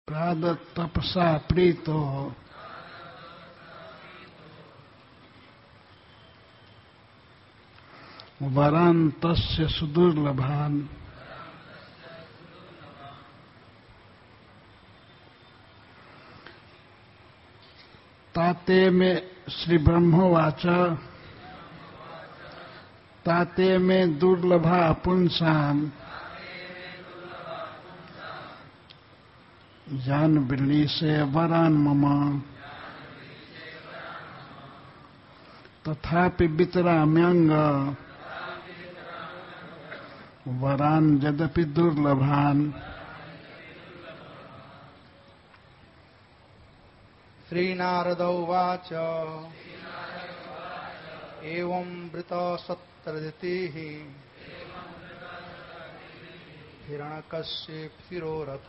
प्रादत्तपसा प्रीतो वरान्तस्य सुदुर्लभान् ताते में श्री ब्रह्मोवाच ताते में दुर्लभा पुंसाम जान बिल्ली से वरान मम तथापि वितराम्यंग वरान यद्यपि दुर्लभान। श्रीनारद उवाच एवं वृतसत्रदितिः हिरण्यकश्यपशिरोरथ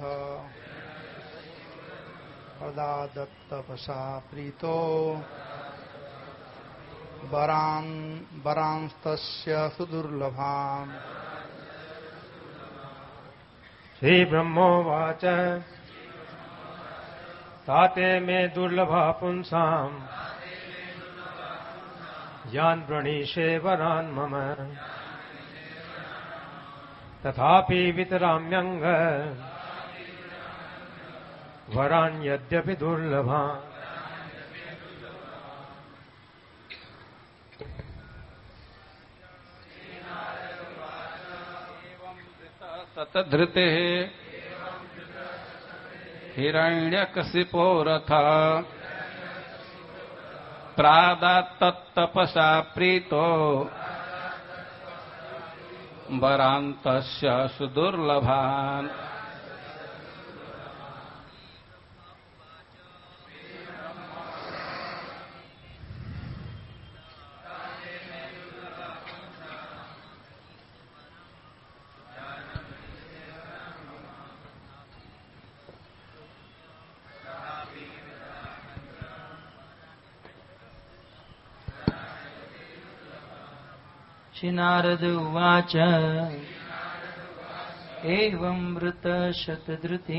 प्रदादत्तपसा प्रीतो वरांस्तस्य सुदुर्लभान्। श्री ब्रह्मोवाच ताते मे दुर्लभा पुंसाम् यान् वृणीषे वरान् मम तथापि वितराम्यंग वरान् यद्यपि दुर्लभान्। ततधृते हिरण्यकशिपो रथ प्रादात्तपसा प्रीतो वरान्तस्य सुदुर्लभान्। नारद उवाच एवं वृतशतधृति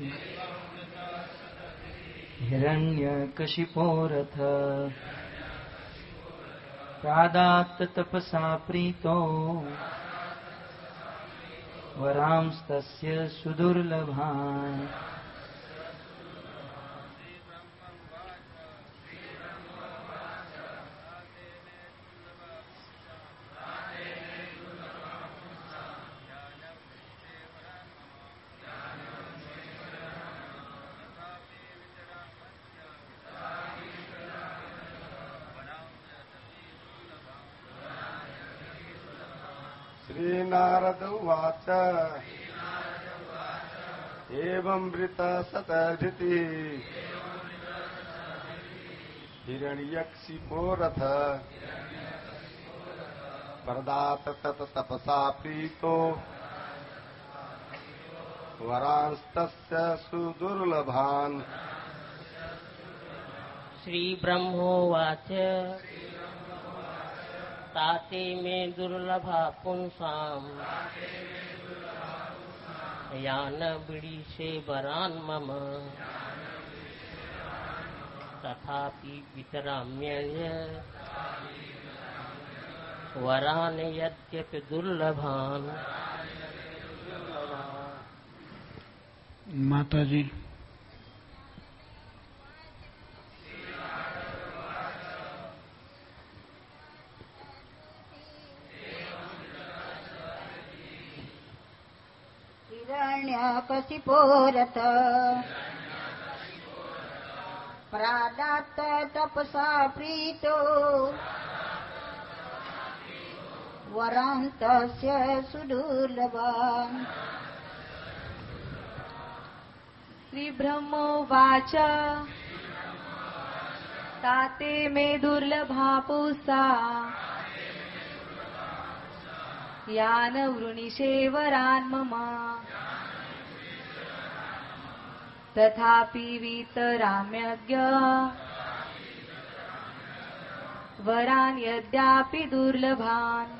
हिरण्यकशिपो रथ प्रादात्तपसा प्रीतो वरांस्तस्य सुदुर्लभान्। श्रीनारद उवाच एवं वृतशतधृति हिरण्यकशिपो रथ प्रदात्तपसा प्रीतो वरांस्तस्य सुदुर्लभान्। श्री ब्रह्मोवाच ताते मे दुर्लभा पुंसाम् यान वृणीषे वरान् मम तथापि वितराम्यंग वरान् यद्यपि दुर्लभान्। माता जी हिरण्यकशिपो रथ प्रादात्तपसा प्रीतो वरान्तस्य सुदुर्लभान्। श्री ब्रह्मोवाच ताते मे दुर्लभा पुंसा यान वृणीषे वरान् मम तथापि वितराम्यज्ञ वरान् यद्यापि दुर्लभान्।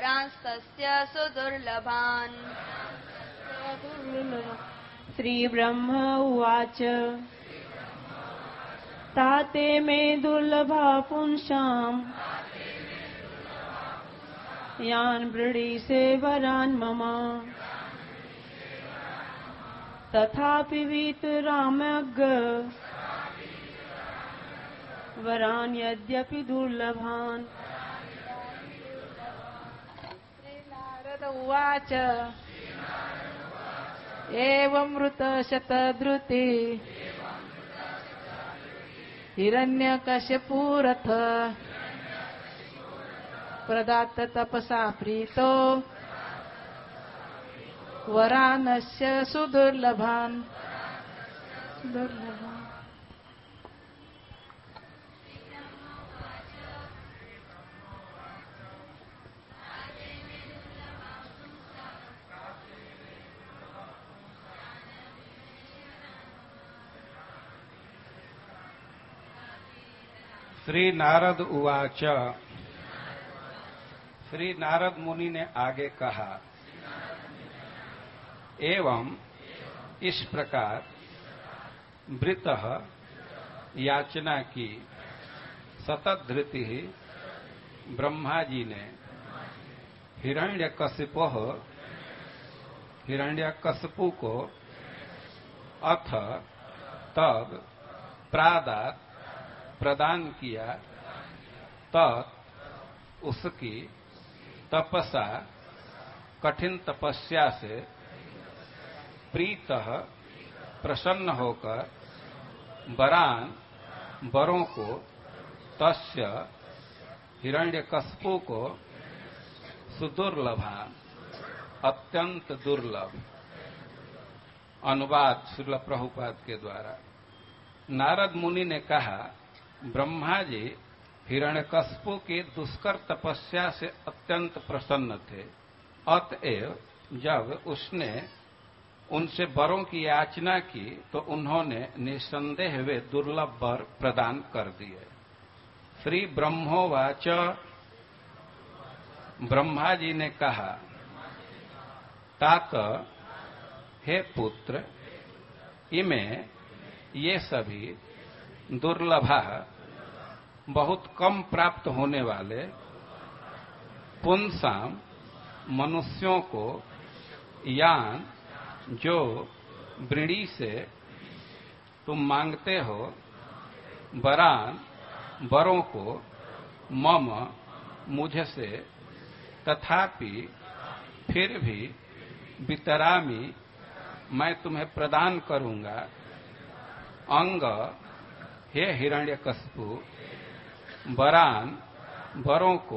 वरांस्तस्य सुदुर्लभान् श्रीब्रह्म उवाच ताते मे दुर्लभा पुंसाम् यान् वृणीसे वरान् मम तथापि वीतराम्यग् वरान् यद्यपि दुर्लभान्। श्रीनारद उवाच एवमृतशतधृति हिरण्यकश्यपूरथ प्रदात्त तपसा प्रीतो वरानस्य सुदुर्लभान्। श्री नारद उवाच। श्री नारद मुनि ने आगे कहा, एवं इस प्रकार वृतः याचना की सतधृति ब्रह्मा जी ने हिरण्यकशिपु को अथ तब प्रादात प्रदान किया तत् उसकी तपसा कठिन तपस्या से प्रीतः प्रसन्न होकर वरान वरों को तस्य हिरण्यकशिपु को सुदुर्लभान अत्यंत दुर्लभ। अनुवाद श्रील प्रभुपाद के द्वारा। नारद मुनि ने कहा, ब्रह्मा जी हिरण्यकशिपु की दुष्कर तपस्या से अत्यंत प्रसन्न थे। अतएव जब उसने उनसे वरों की याचना की तो उन्होंने निसंदेह वे दुर्लभ वर प्रदान कर दिए। श्री ब्रह्मोवाच। ब्रह्मा जी ने कहा, तात हे पुत्र, इमे ये सभी दुर्लभा बहुत कम प्राप्त होने वाले पुंसाम मनुष्यों को यान जो वृणी से तुम मांगते हो वरान वरों को मम मुझसे तथापि फिर भी वितरामी मैं तुम्हें प्रदान करूंगा। अंग हे हिरण्यकशिपु वरान वरों को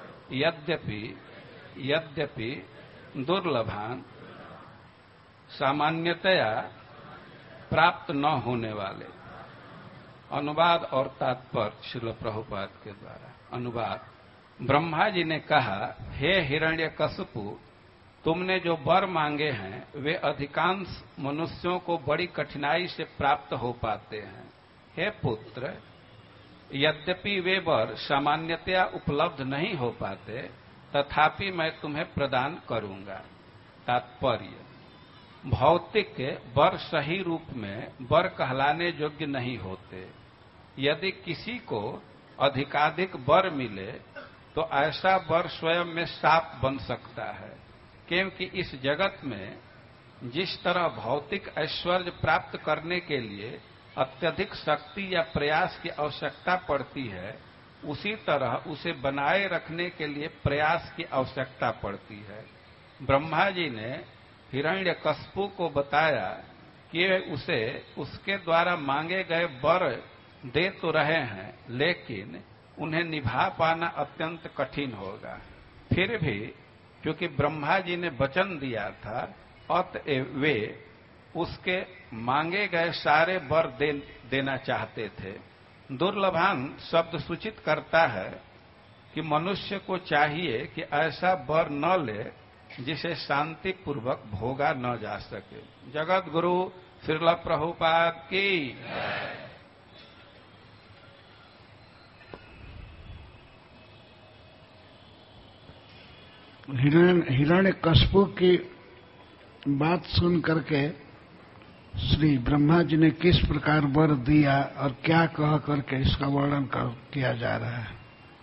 यद्यपि दुर्लभान सामान्यतया प्राप्त न होने वाले। अनुवाद और तात्पर्य श्रील प्रभुपाद के द्वारा। अनुवाद। ब्रह्मा जी ने कहा, हे हिरण्यकशिपु, तुमने जो वर मांगे हैं वे अधिकांश मनुष्यों को बड़ी कठिनाई से प्राप्त हो पाते हैं। हे पुत्र, यद्यपि वे वर सामान्यतया उपलब्ध नहीं हो पाते तथापि मैं तुम्हें प्रदान करूंगा। तात्पर्य। भौतिक वर सही रूप में वर कहलाने योग्य नहीं होते। यदि किसी को अधिकाधिक वर मिले तो ऐसा वर स्वयं में शाप बन सकता है, क्योंकि इस जगत में जिस तरह भौतिक ऐश्वर्य प्राप्त करने के लिए अत्यधिक शक्ति या प्रयास की आवश्यकता पड़ती है, उसी तरह उसे बनाए रखने के लिए प्रयास की आवश्यकता पड़ती है। ब्रह्मा जी ने हिरण्यकशिपु को बताया कि उसे उसके द्वारा मांगे गए वर दे तो रहे हैं, लेकिन उन्हें निभा पाना अत्यंत कठिन होगा। फिर भी क्योंकि ब्रह्मा जी ने वचन दिया था, अतएव वे उसके मांगे गए सारे वर देना चाहते थे। दुर्लभान शब्द सूचित करता है कि मनुष्य को चाहिए कि ऐसा वर न ले जिसे शांति पूर्वक भोगा न जा सके। जगत गुरु श्रील प्रभुपाद की। हिरण्यकशिपु की बात सुन करके श्री ब्रह्मा जी ने किस प्रकार वर दिया और क्या कह करके इसका वर्णन किया जा रहा है।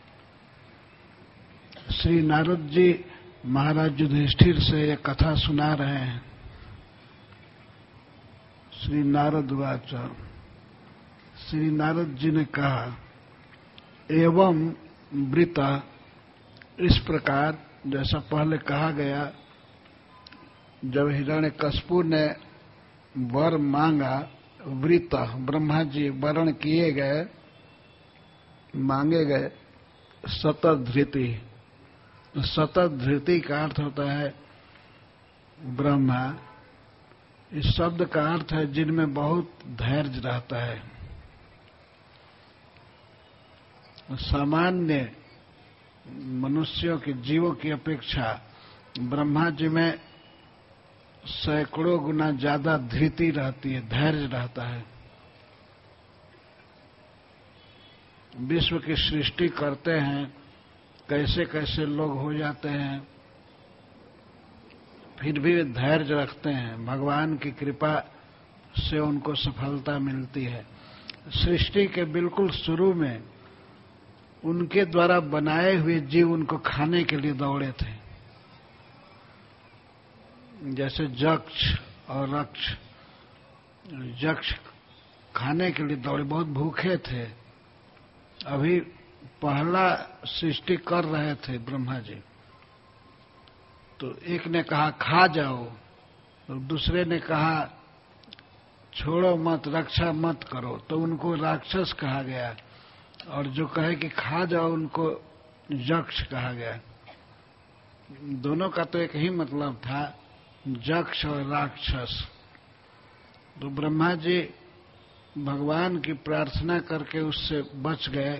श्री नारद जी महाराज युधिष्ठिर से ये कथा सुना रहे हैं। श्री नारद वाच, श्री नारद जी ने कहा, एवं वृत, इस प्रकार जैसा पहले कहा गया, जब हिरण्यकशिपु ने वर मांगा, वृत ब्रह्मा जी वरण किए गए, मांगे गए, सतधृति। सतधृति का अर्थ होता है ब्रह्मा। इस शब्द का अर्थ है जिनमें बहुत धैर्य रहता है। सामान्य मनुष्यों के जीवों की अपेक्षा ब्रह्मा जी में सैकड़ों गुना ज्यादा धृति रहती है, धैर्य रहता है। विश्व की सृष्टि करते हैं, कैसे कैसे लोग हो जाते हैं, फिर भी वे धैर्य रखते हैं। भगवान की कृपा से उनको सफलता मिलती है। सृष्टि के बिल्कुल शुरू में उनके द्वारा बनाए हुए जीव उनको खाने के लिए दौड़े थे, जैसे यक्ष और रक्ष। यक्ष खाने के लिए दौड़े, बहुत भूखे थे। अभी पहला सृष्टि कर रहे थे ब्रह्मा जी, तो एक ने कहा खा जाओ, तो दूसरे ने कहा छोड़ो मत, रक्षा मत करो, तो उनको राक्षस कहा गया। और जो कहे कि खा जाओ उनको यक्ष कहा गया। दोनों का तो एक ही मतलब था, यक्ष और राक्षस। तो ब्रह्मा जी भगवान की प्रार्थना करके उससे बच गए।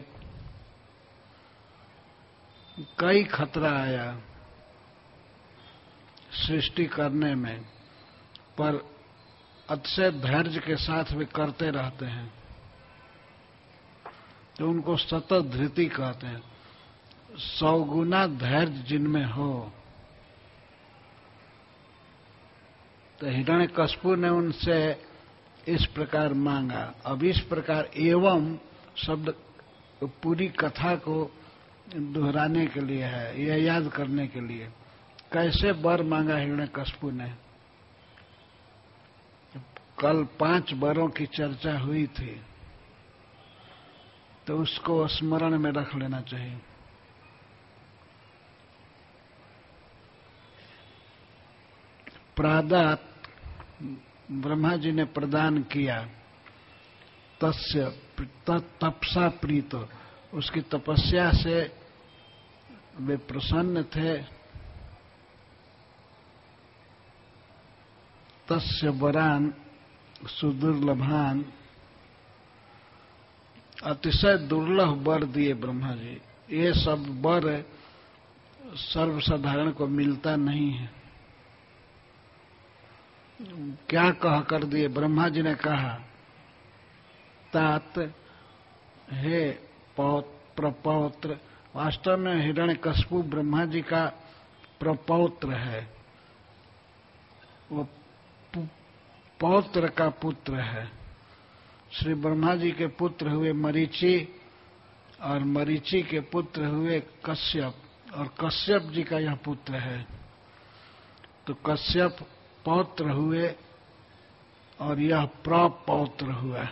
कई खतरा आया सृष्टि करने में, पर अतिशय धैर्य के साथ वे करते रहते हैं, तो उनको सतत धृति कहते हैं। 100 गुना धैर्य जिनमें हो। तो हिरण्यकशिपु ने उनसे इस प्रकार मांगा। अब इस प्रकार एवं शब्द पूरी कथा को दोहराने के लिए है, यह याद करने के लिए। कैसे वर मांगा हिरण्यकशिपु ने? कल 5 वरों की चर्चा हुई थी, तो उसको स्मरण में रख लेना चाहिए। प्रादात ब्रह्मा जी ने प्रदान किया, तस्य तपसा प्रीत, उसकी तपस्या से वे प्रसन्न थे। तस्य वरान सुदुर्लभान, अतिशय दुर्लभ वर दिए ब्रह्मा जी। ये सब वर सर्वसाधारण को मिलता नहीं है। क्या कह कर दिए? ब्रह्मा जी ने कहा, तात, हे प्रपौत्र। वास्तव में हिरण्यकशिपु ब्रह्मा जी का प्रपौत्र है, वो पौत्र का पुत्र है। श्री ब्रह्मा जी के पुत्र हुए मरीचि, और मरीचि के पुत्र हुए कश्यप, और कश्यप जी का यह पुत्र है। तो कश्यप पौत्र हुए और यह प्रपौत्र हुआ।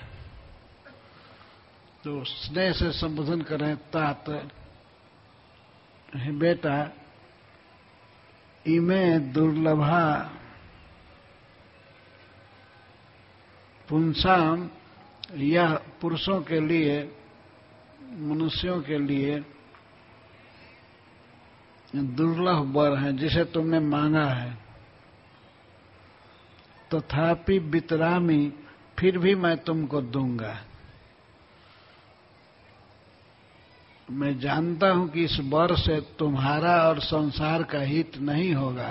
तो स्नेह से संबोधन करें, तात, हे बेटा, इमे दुर्लभा पुंसाम, यह पुरुषों के लिए, मनुष्यों के लिए दुर्लभ वर है जिसे तुमने मांगा है। तथापि वितरामी, फिर भी मैं तुमको दूंगा। मैं जानता हूं कि इस वर से तुम्हारा और संसार का हित नहीं होगा,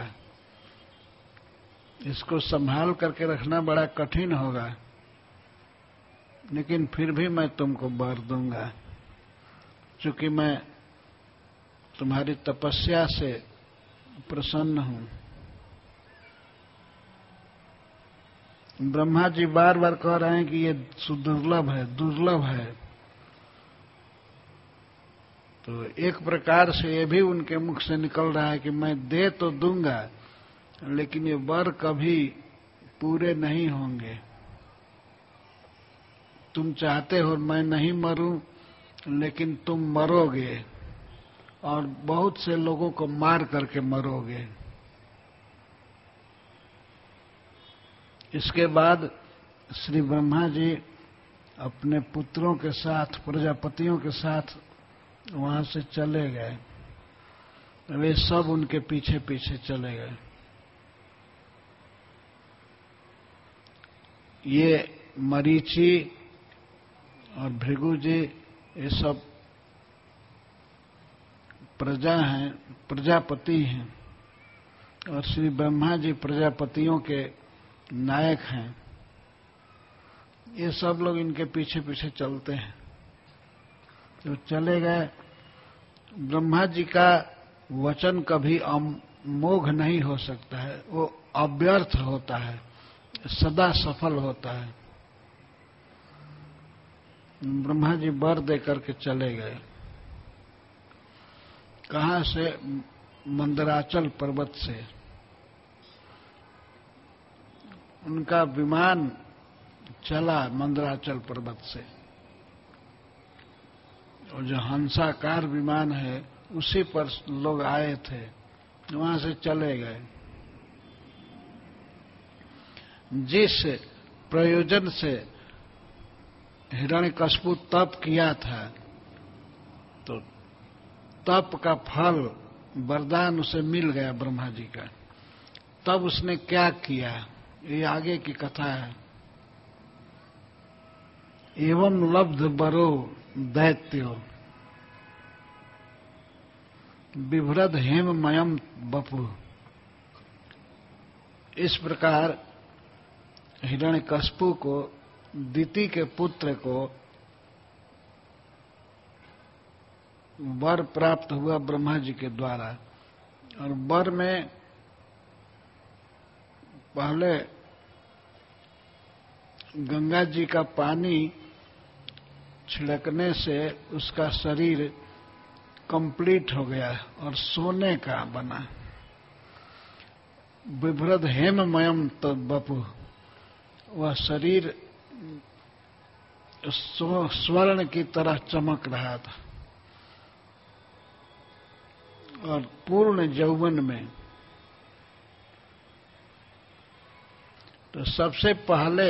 इसको संभाल करके रखना बड़ा कठिन होगा, लेकिन फिर भी मैं तुमको वर दूंगा, क्योंकि मैं तुम्हारी तपस्या से प्रसन्न हूं। ब्रह्मा जी बार बार कह रहे हैं कि ये सुदुर्लभ है, दुर्लभ है। तो एक प्रकार से ये भी उनके मुख से निकल रहा है कि मैं दे तो दूंगा, लेकिन ये वर कभी पूरे नहीं होंगे। तुम चाहते हो मैं नहीं मरूं, लेकिन तुम मरोगे और बहुत से लोगों को मार करके मरोगे। इसके बाद श्री ब्रह्मा जी अपने पुत्रों के साथ, प्रजापतियों के साथ वहां से चले गए। वे सब उनके पीछे पीछे चले गए। ये मरीचि और भृगु जी ये सब प्रजा हैं, प्रजापति हैं, और श्री ब्रह्मा जी प्रजापतियों के नायक हैं। ये सब लोग इनके पीछे पीछे चलते हैं। तो चले गए। ब्रह्मा जी का वचन कभी अमोघ नहीं हो सकता है, वो अव्यर्थ होता है, सदा सफल होता है। ब्रह्मा जी वर दे करके चले गए। कहां से? मंदराचल पर्वत से। उनका विमान चला मंदराचल पर्वत से, और जो हंसाकार विमान है उसी पर लोग आए थे, वहां से चले गए। जिस प्रयोजन से हिरण्यकश्यप तप किया था, तो तप का फल वरदान उसे मिल गया ब्रह्मा जी का। तब उसने क्या किया, ये आगे की कथा है। एवं लब्ध बरो दैत्यो बिभ्रद हेममयम बपु। इस प्रकार हिरण्यकश्यप को, दिति के पुत्र को, वर प्राप्त हुआ ब्रह्मा जी के द्वारा। और वर में पहले गंगा जी का पानी छिड़कने से उसका शरीर कंप्लीट हो गया और सोने का बना। बिभ्रद हेममयम तद्वपु, वह शरीर स्वर्ण की तरह चमक रहा था और पूर्ण यौवन में। तो सबसे पहले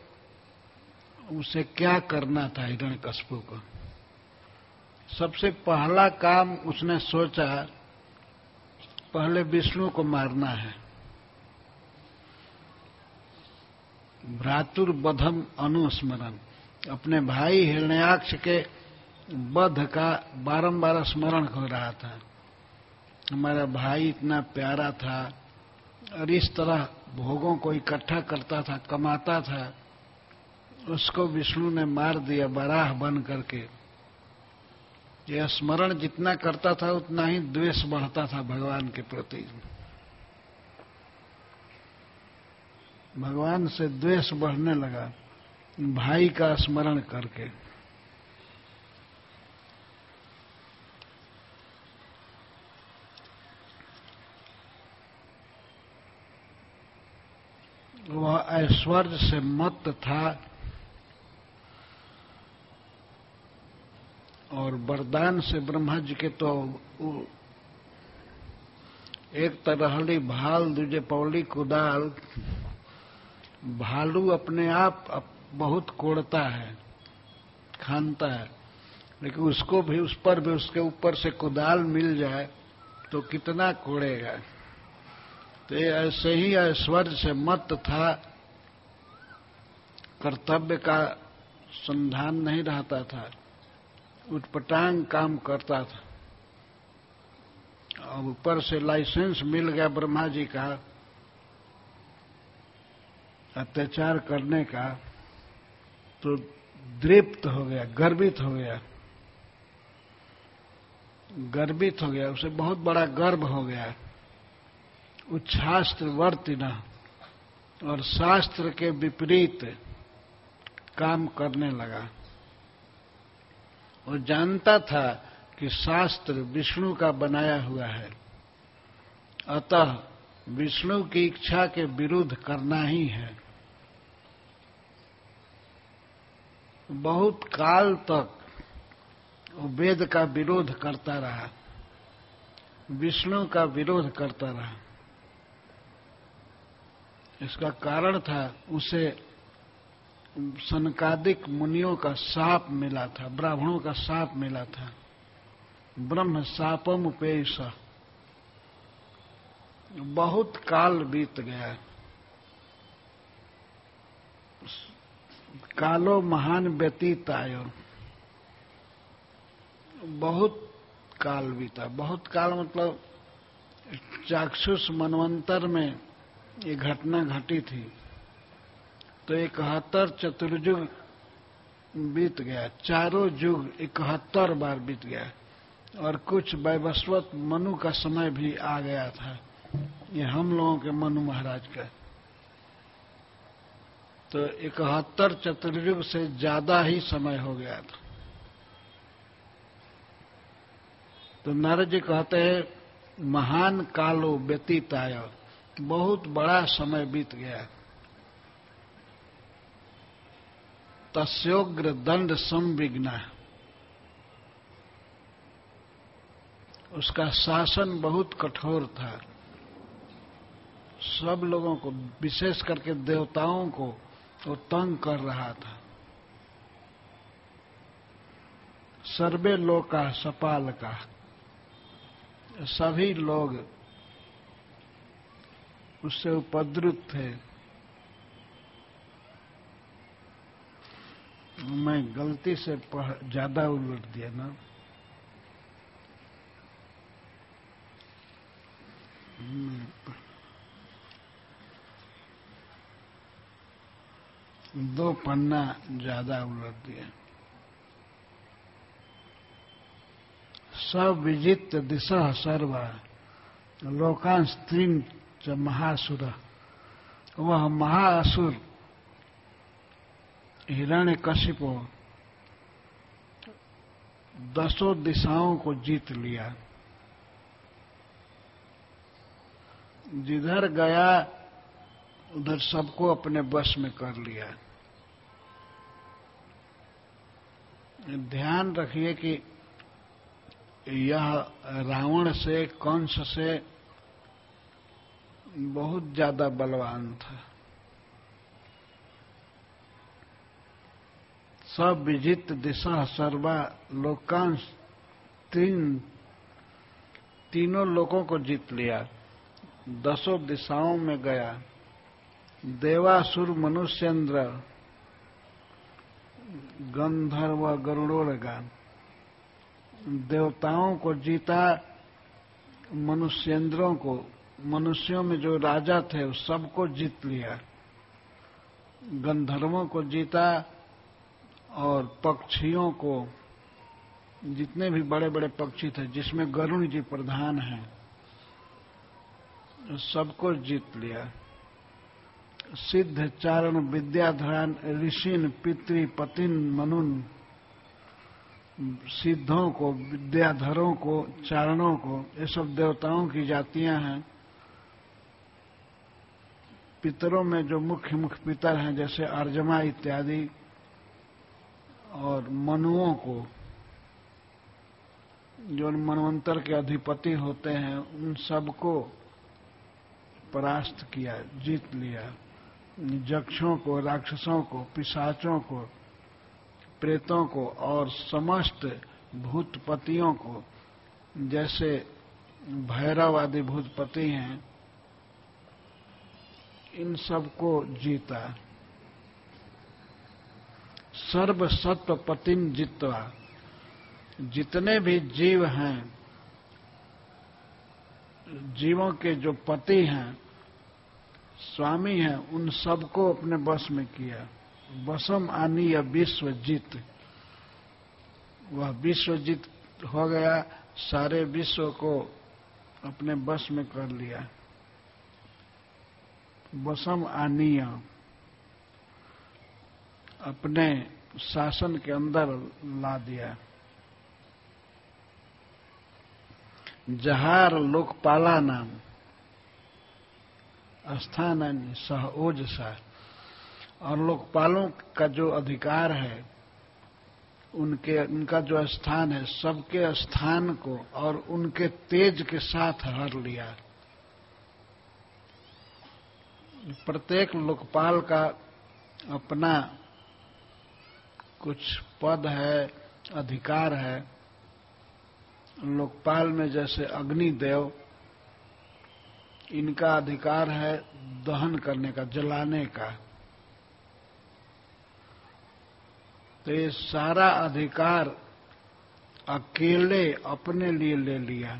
उसे क्या करना था हिरण्यकश्यप को? सबसे पहला काम उसने सोचा, पहले विष्णु को मारना है। भ्रातुर्वधम अनुस्मरण, अपने भाई हिरण्याक्ष के वध का बारंबार स्मरण हो रहा था। हमारा भाई इतना प्यारा था और इस तरह भोगों को इकट्ठा करता था, कमाता था, उसको विष्णु ने मार दिया वराह बन करके। यह स्मरण जितना करता था उतना ही द्वेष बढ़ता था भगवान के प्रति। भगवान से द्वेष बढ़ने लगा भाई का स्मरण करके। वह ऐश्वर्य से मत्त था और वरदान से ब्रह्मा जी के तो एक तरहली भाल दूजे पौली कुदाल। भालू अपने आप बहुत कोड़ता है, खानता है, लेकिन उसको भी, उस पर भी उसके ऊपर से कुदाल मिल जाए तो कितना कोड़ेगा। तो ऐसे ही ऐश्वर्य से मत्त था, कर्तव्य का संधान नहीं रहता था, उटपटांग काम करता था। और ऊपर से लाइसेंस मिल गया ब्रह्मा जी का अत्याचार करने का, तो दृप्त हो गया, गर्वित हो गया, उसे बहुत बड़ा गर्व हो गया उच्छास्त्रवर्तिन, और शास्त्र के विपरीत काम करने लगा। वो जानता था कि शास्त्र विष्णु का बनाया हुआ है, अतः विष्णु की इच्छा के विरुद्ध करना ही है। बहुत काल तक वो वेद का विरोध करता रहा, विष्णु का विरोध करता रहा। इसका कारण था उसे सनकादिक मुनियों का शाप मिला था, ब्राह्मणों का शाप मिला था। ब्रह्म शापम उपेश। बहुत काल बीत गया। कालो महान व्यतीत आयो। बहुत काल बीता। बहुत काल मतलब चाक्षुष मनवंतर में ये घटना घटी थी, तो 71 चतुर्युग बीत गया। चारों युग 71 बार बीत गया, और कुछ वैवस्वत मनु का समय भी आ गया था, ये हम लोगों के मनु महाराज का। तो 71 चतुर्युग से ज्यादा ही समय हो गया था। तो नारद जी कहते हैं महान कालो व्यतीताय, बहुत बड़ा समय बीत गया। तस्योग्र दंड संविघ्ना, उसका शासन बहुत कठोर था। सब लोगों को, विशेष करके देवताओं को वो तंग कर रहा था। सर्वे लोका सपाल का, सभी लोग उससे उपद्रुत थे। मैं गलती से ज्यादा उलट दिया ना। दो पन्ना ज्यादा उलट दिया। सब विजित दिशा सर्वा लोकान स्त्रीन च महासुर, वह महाअसुर हिरण्यकशिपु 10 दिशाओं को जीत लिया। जिधर गया उधर सबको अपने वश में कर लिया। ध्यान रखिए कि यह रावण से, कंस से बहुत ज्यादा बलवान था। सब विजित दिशा सर्वा लोकांश, तीनों लोगों को जीत लिया। 10 दिशाओं में गया। देवासुर मनुष्येंद्र गंधर्व गरुड़ोड़गान, देवताओं को जीता, मनुष्येंद्रों को, मनुष्यों में जो राजा थे उस सबको जीत लिया। गंधर्वों को जीता, और पक्षियों को, जितने भी बड़े बड़े पक्षी थे जिसमें गरुण जी प्रधान हैं, सबको जीत लिया। सिद्ध चारण विद्याधरान ऋषिन पितृ पतिन मनुन, सिद्धों को, विद्याधरों को, चारणों को, ये सब देवताओं की जातियां हैं। पितरों में जो मुख्य मुख्य पितर हैं जैसे अर्जमा इत्यादि, और मनुओं को जो मनवंतर के अधिपति होते हैं, उन सबको परास्त किया, जीत लिया। यक्षों को, राक्षसों को, पिशाचों को, प्रेतों को और समस्त भूतपतियों को, जैसे भैरव आदि भूतपति हैं, इन सबको जीता। सर्व सत्व पतिन जित्वा, जितने भी जीव हैं, जीवों के जो पति हैं, स्वामी हैं, उन सबको अपने वश में किया। वशम आनीय विश्वजीत, वह विश्वजीत हो गया, सारे विश्व को अपने वश में कर लिया। वशम आनीय अपने शासन के अंदर ला दिया। जहार लोकपाला नाम स्थान सह ओजसा, और लोकपालों का जो अधिकार है उनका जो स्थान है, सबके स्थान को और उनके तेज के साथ हर लिया। प्रत्येक लोकपाल का अपना कुछ पद है, अधिकार है। लोकपाल में जैसे अग्निदेव, इनका अधिकार है दहन करने का, जलाने का। तो ये सारा अधिकार अकेले अपने लिए ले लिया।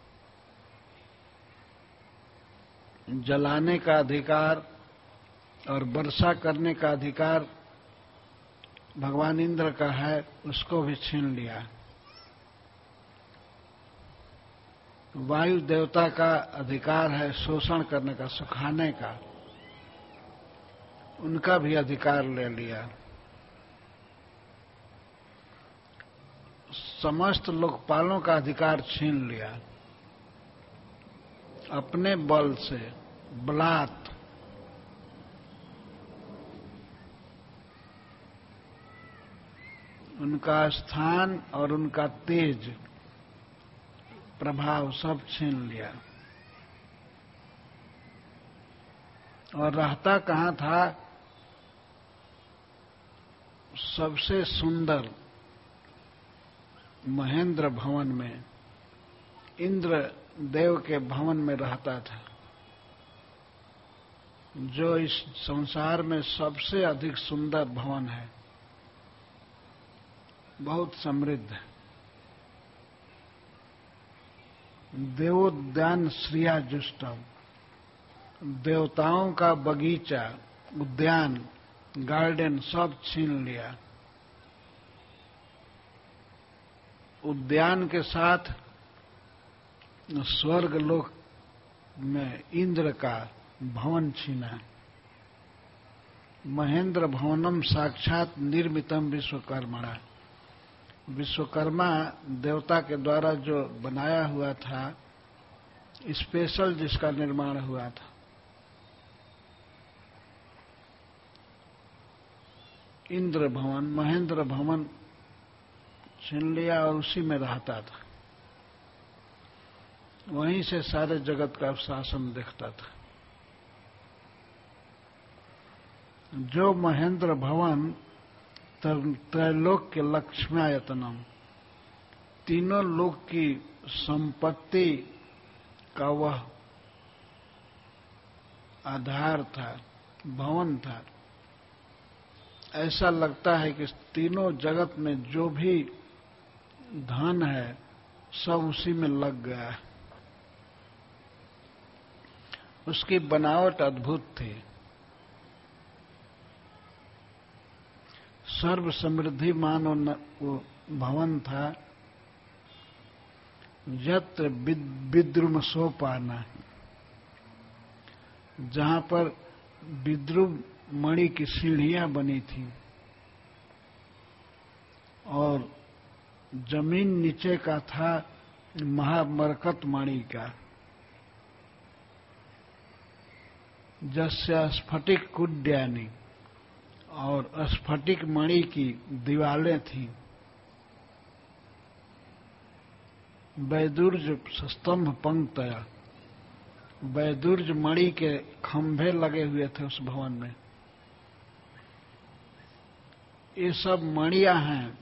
जलाने का अधिकार और वर्षा करने का अधिकार भगवान इंद्र का है, उसको भी छीन लिया। वायु देवता का अधिकार है शोषण करने का, सुखाने का, उनका भी अधिकार ले लिया। समस्त लोकपालों का अधिकार छीन लिया अपने बल से, बलात्। उनका स्थान और उनका तेज प्रभाव सब छीन लिया। और रहता कहाँ था? सबसे सुंदर महेंद्र भवन में, इंद्र देव के भवन में रहता था, जो इस संसार में सबसे अधिक सुंदर भवन है, बहुत समृद्ध। देवोद्यान श्रियाजुष्टम, देवताओं का बगीचा, उद्यान, गार्डन सब छीन लिया। उद्यान के साथ स्वर्ग लोक में इंद्र का भवन छीना। महेंद्र भवनम साक्षात निर्मितम विश्वकर्मणा, विश्वकर्मा देवता के द्वारा जो बनाया हुआ था, स्पेशल जिसका निर्माण हुआ था। इंद्र भवन, महेंद्र भवन छीन लिया और उसी में रहता था। वहीं से सारे जगत का शासन देखता था। जो महेंद्र भवन त्रैलोक के लक्ष्म्यायतनम, तीनों लोक की संपत्ति का वह आधार था, भवन था। ऐसा लगता है कि तीनों जगत में जो भी धन है सब उसी में लग गया है। उसकी बनावट अद्भुत थी। सर्व समृद्धिमान वो भवन था। यत्र विद्रुम सोपाना, जहां पर विद्रुम मणि की सीढ़ियां बनी थी और जमीन नीचे का था महामरकत मणि का। जस्य स्फटिक कुड्यानी, और स्फटिक मणि की दीवालें थीं। वैदुर्ज स्तंभ पंक्तया, वैदुर्ज मणि के खंभे लगे हुए थे उस भवन में। ये सब मणियां हैं।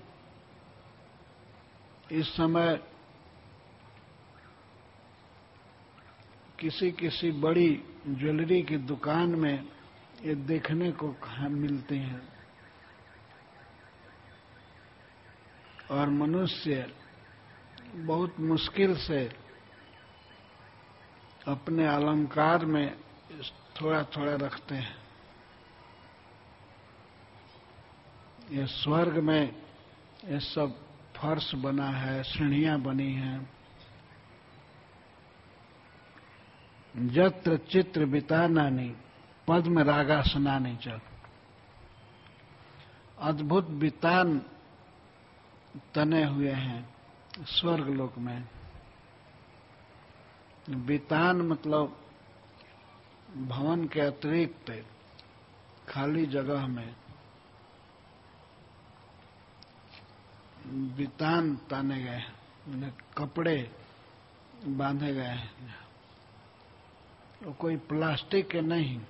इस समय किसी बड़ी ज्वेलरी की दुकान में ये देखने को मिलते हैं। और मनुष्य बहुत मुश्किल से अपने अलंकार में थोड़ा थोड़ा रखते हैं। ये स्वर्ग में ये सब फर्श बना है, सीढ़ियां बनी हैं। यत्र चित्र बितानानि, पद्म रागासनानि च। अद्भुत वितान तने हुए हैं स्वर्ग लोक में। वितान मतलब भवन के अतिरिक्त खाली जगह में वितान ताने गए हैं, कपड़े बांधे गए हैं। वो कोई प्लास्टिक के नहीं,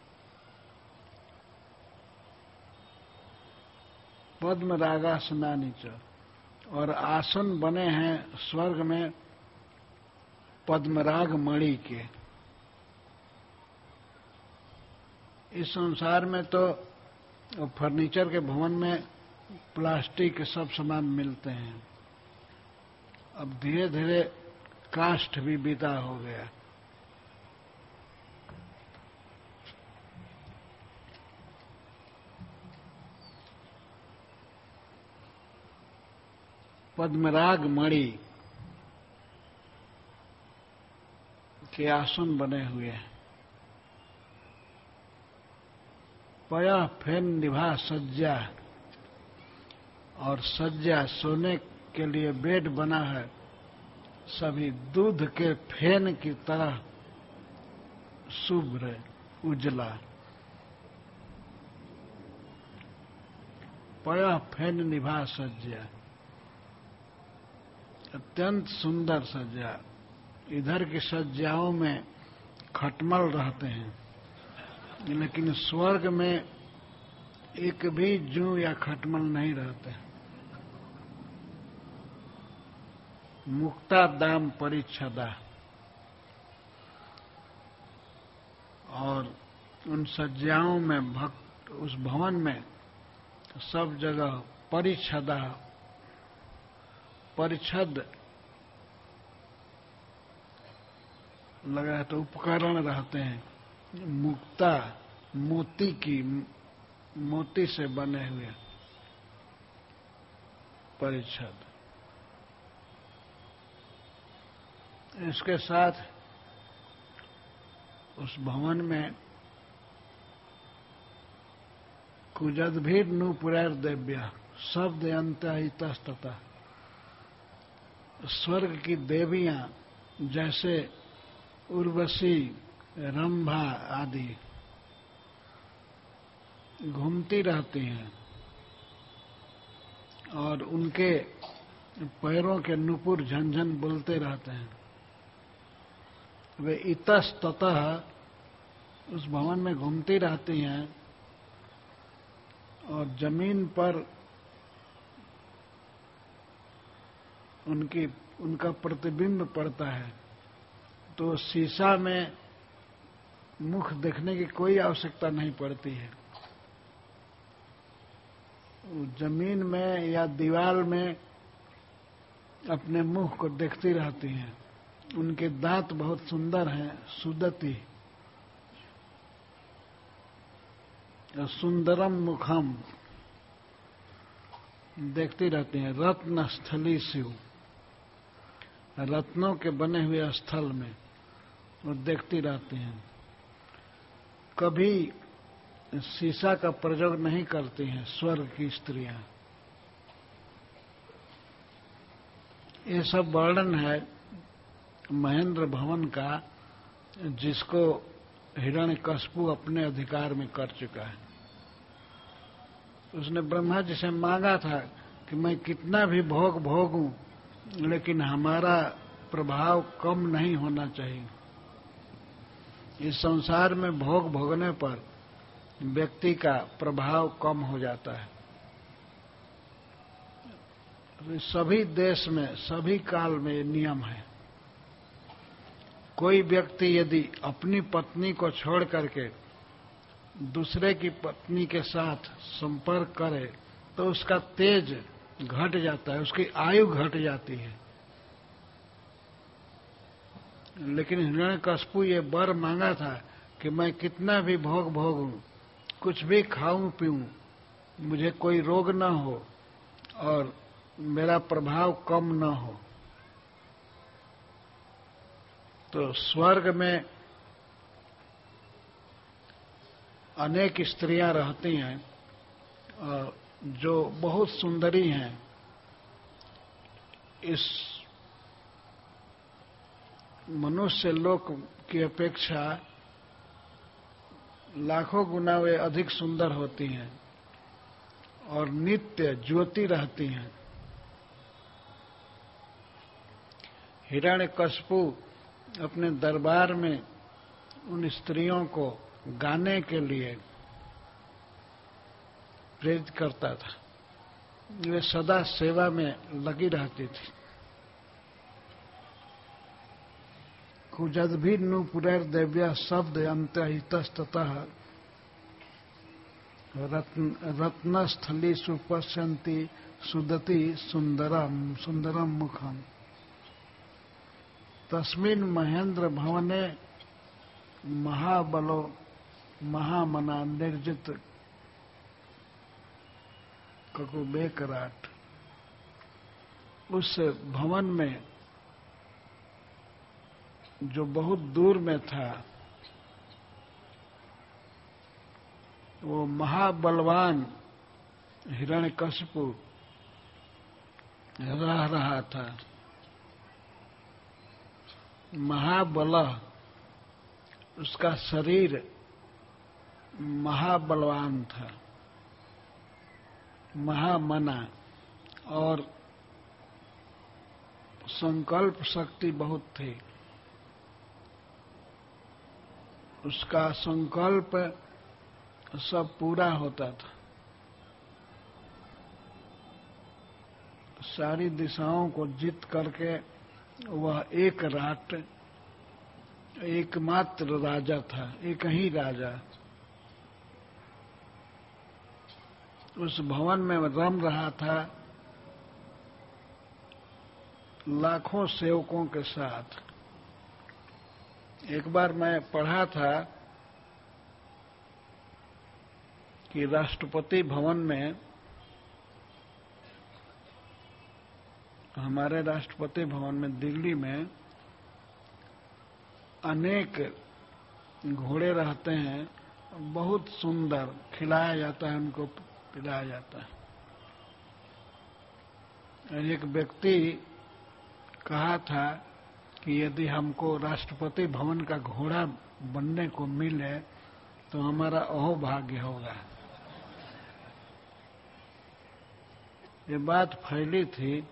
पद्म रागासनानि च। और आसन बने हैं स्वर्ग में पद्मराग मणि के। इस संसार में तो फर्नीचर के भवन में प्लास्टिक के सब सामान मिलते हैं। अब धीरे धीरे काष्ठ भी विदा हो गया। पद्मराग मणि के आसन बने हुए हैं। पया फेन निभा सज्जा, और सज्जा सोने के लिए बेड बना है, सभी दूध के फेन की तरह शुभ्र उजला। पया फेन निभा सज्जा, अत्यंत सुंदर सज्जा। इधर की सज्जाओं में खटमल रहते हैं, लेकिन स्वर्ग में एक भी जूं या खटमल नहीं रहते। मुक्ता दाम परिच्छदा, और उन सज्जाओं में भक्त, उस भवन में सब जगह परिच्छदा, परिच्छद लगा है तो उपकरण रहते हैं। मुक्ता मोती की, मोती से बने हुए परिच्छद। इसके साथ उस भवन में कुजद्भिर नूपुरैर देव्या शब्द अंतहितस्तता, स्वर्ग की देवियां जैसे उर्वशी, रंभा आदि घूमती रहती हैं, और उनके पैरों के नुपुर झनझन बोलते रहते हैं। वे इतस्ततः उस भवन में घूमती रहती हैं, और जमीन पर उनका प्रतिबिंब पड़ता है, तो शीशा में मुख देखने की कोई आवश्यकता नहीं पड़ती है। जमीन में या दीवार में अपने मुख को देखती रहती हैं। उनके दांत बहुत सुंदर हैं, सुदति, सुंदरम मुखम, देखती रहती हैं। रत्न स्थली शिव, रत्नों के बने हुए स्थल में वो देखती रहती हैं। कभी शीशा का प्रयोग नहीं करती हैं स्वर्ग की स्त्रियां। ये सब वर्णन है महेंद्र भवन का, जिसको हिरण्यकशिपु अपने अधिकार में कर चुका है। उसने ब्रह्मा जी से मांगा था कि मैं कितना भी भोग भोगूं, लेकिन हमारा प्रभाव कम नहीं होना चाहिए। इस संसार में भोग भोगने पर व्यक्ति का प्रभाव कम हो जाता है। सभी देश में, सभी काल में ये नियम है। कोई व्यक्ति यदि अपनी पत्नी को छोड़ करके दूसरे की पत्नी के साथ संपर्क करे तो उसका तेज घट जाता है, उसकी आयु घट जाती है। लेकिन हिरण्यकशिपु ये वर मांगा था कि मैं कितना भी भोग भोगूं, कुछ भी खाऊं पीऊं, मुझे कोई रोग न हो और मेरा प्रभाव कम न हो। तो स्वर्ग में अनेक स्त्रियां रहती हैं और जो बहुत सुंदरी हैं, इस मनुष्य लोक की अपेक्षा लाखों गुना वे अधिक सुंदर होती हैं और नित्य ज्योति रहती हैं। हिरण्यकशिपु अपने दरबार में उन स्त्रियों को गाने के लिए प्रेरित करता था। वे सदा सेवा में लगी रहती थी। कुजद्भि नुपुरैर दिव्य शब्द अंतहितस्ततः रत्नस्थली सुपश्यन्ति सुदति सुंदरम मुखम। तस्मिन् महेंद्र भवने महाबलो महामना निर्जित ककुबेकराट। उस भवन में जो बहुत दूर में था, वो महाबलवान हिरण्यकशिपु रह रहा था। महाबल, उसका शरीर महाबलवान था, महामना, और संकल्प शक्ति बहुत थी। उसका संकल्प सब पूरा होता था। सारी दिशाओं को जीत करके वह एक रात एकमात्र राजा था, एक ही राजा उस भवन में रम रहा था, लाखों सेवकों के साथ। एक बार मैं पढ़ा था कि राष्ट्रपति भवन में, हमारे राष्ट्रपति भवन में दिल्ली में अनेक घोड़े रहते हैं, बहुत सुंदर, खिलाया जाता है, उनको पिलाया जाता है। एक व्यक्ति कहा था कि यदि हमको राष्ट्रपति भवन का घोड़ा बनने को मिले तो हमारा अहोभाग्य होगा। ये बात फैली थी।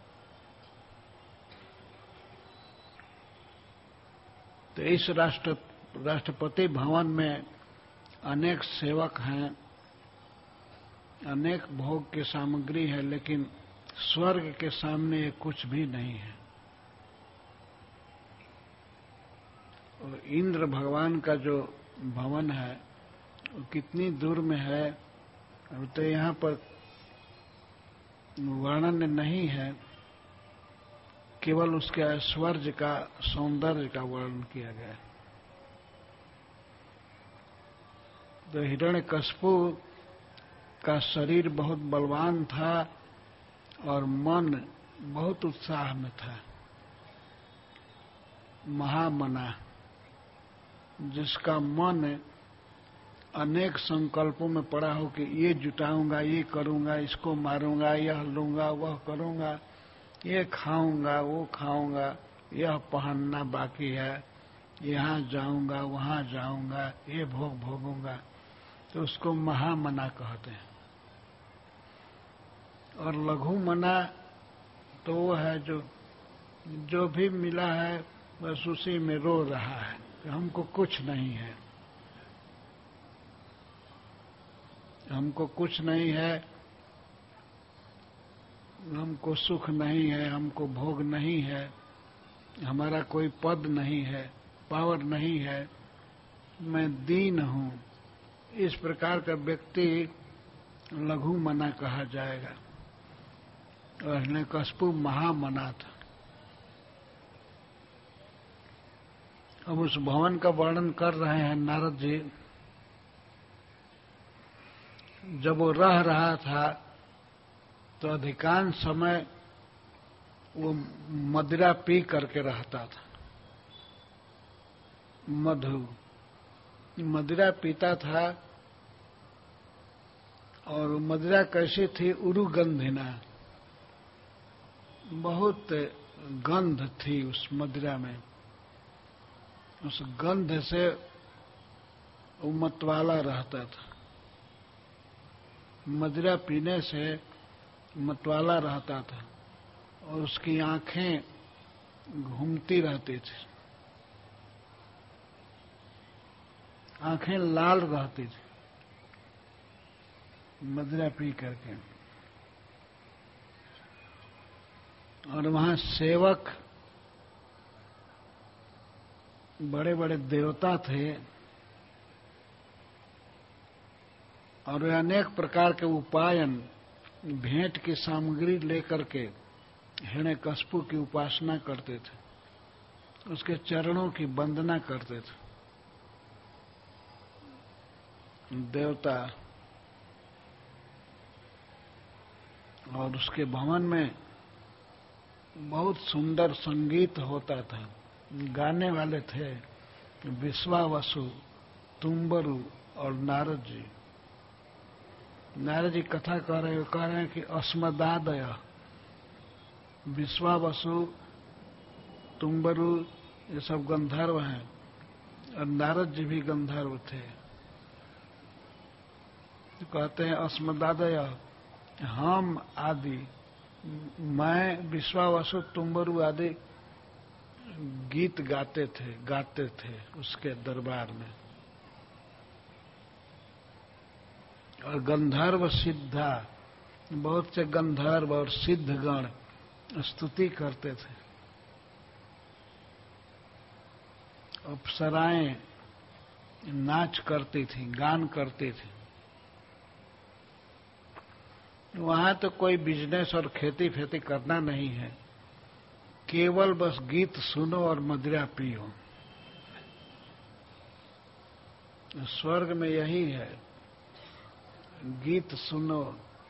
तो इस राष्ट्रपति भवन में अनेक सेवक हैं, अनेक भोग की सामग्री है, लेकिन स्वर्ग के सामने ये कुछ भी नहीं है। और इंद्र भगवान का जो भवन है वो कितनी दूर में है, अब तो यहाँ पर वर्णन नहीं है, केवल उसके ऐश्वर्य का, सौंदर्य का वर्णन किया गया। तो हिरण्यकशिपु का शरीर बहुत बलवान था और मन बहुत उत्साह में था। महामना, जिसका मन अनेक संकल्पों में पड़ा हो कि ये जुटाऊंगा, ये करूंगा, इसको मारूंगा, यह लूंगा, वह करूंगा, ये खाऊंगा, वो खाऊंगा, यह पहनना बाकी है, यहाँ जाऊंगा, वहां जाऊंगा, ये भोग भोगूंगा, तो उसको महामना कहते हैं। और लघु मना तो वो है जो भी मिला है बस उसी में रो रहा है, हमको कुछ नहीं है, हमको कुछ नहीं है, हमको सुख नहीं है, हमको भोग नहीं है, हमारा कोई पद नहीं है, पावर नहीं है, मैं दीन हूं। इस प्रकार का व्यक्ति लघु मना कहा जाएगा। और हिरण्यकशिपु महामना था। अब उस भवन का वर्णन कर रहे हैं नारद जी। जब वो रह रहा था तो अधिकांश समय वो मदिरा पी करके रहता था। मधु, मदिरा पीता था और मदिरा कैसी थी? उरुगंधिना, बहुत गंध थी उस मदिरा में। उस गंध से वो मतवाला रहता था। मदिरा पीने से मतवाला रहता था और उसकी आंखें घूमती रहती थी, आंखें लाल रहती थी मदिरा पी करके। और वहां सेवक बड़े बड़े देवता थे और वे अनेक प्रकार के उपायन, भेंट की सामग्री लेकर के हिरण्यकशिपु की उपासना करते थे, उसके चरणों की वंदना करते थे देवता। और उसके भवन में बहुत सुंदर संगीत होता था, गाने वाले थे विश्वावसु, तुम्बरु और नारद जी। नारद जी कथा कह रहे हैं कि अस्मदादय, विश्वावसु, तुम्बरु ये सब गंधर्व हैं और नारद जी भी गंधर्व थे। तो कहते हैं अस्मदादय, हम आदि, मैं, विश्वावसु, तुम्बरु आदि गीत गाते थे उसके दरबार में। और गंधर्व सिद्धा, बहुत से गंधर्व और सिद्धगण स्तुति करते थे। अप्सराएं नाच करती थी, गान करती थी। वहां तो कोई बिजनेस और खेती फेती करना नहीं है, केवल बस गीत सुनो और मदिरा पियो। स्वर्ग में यही है, गीत सुनो।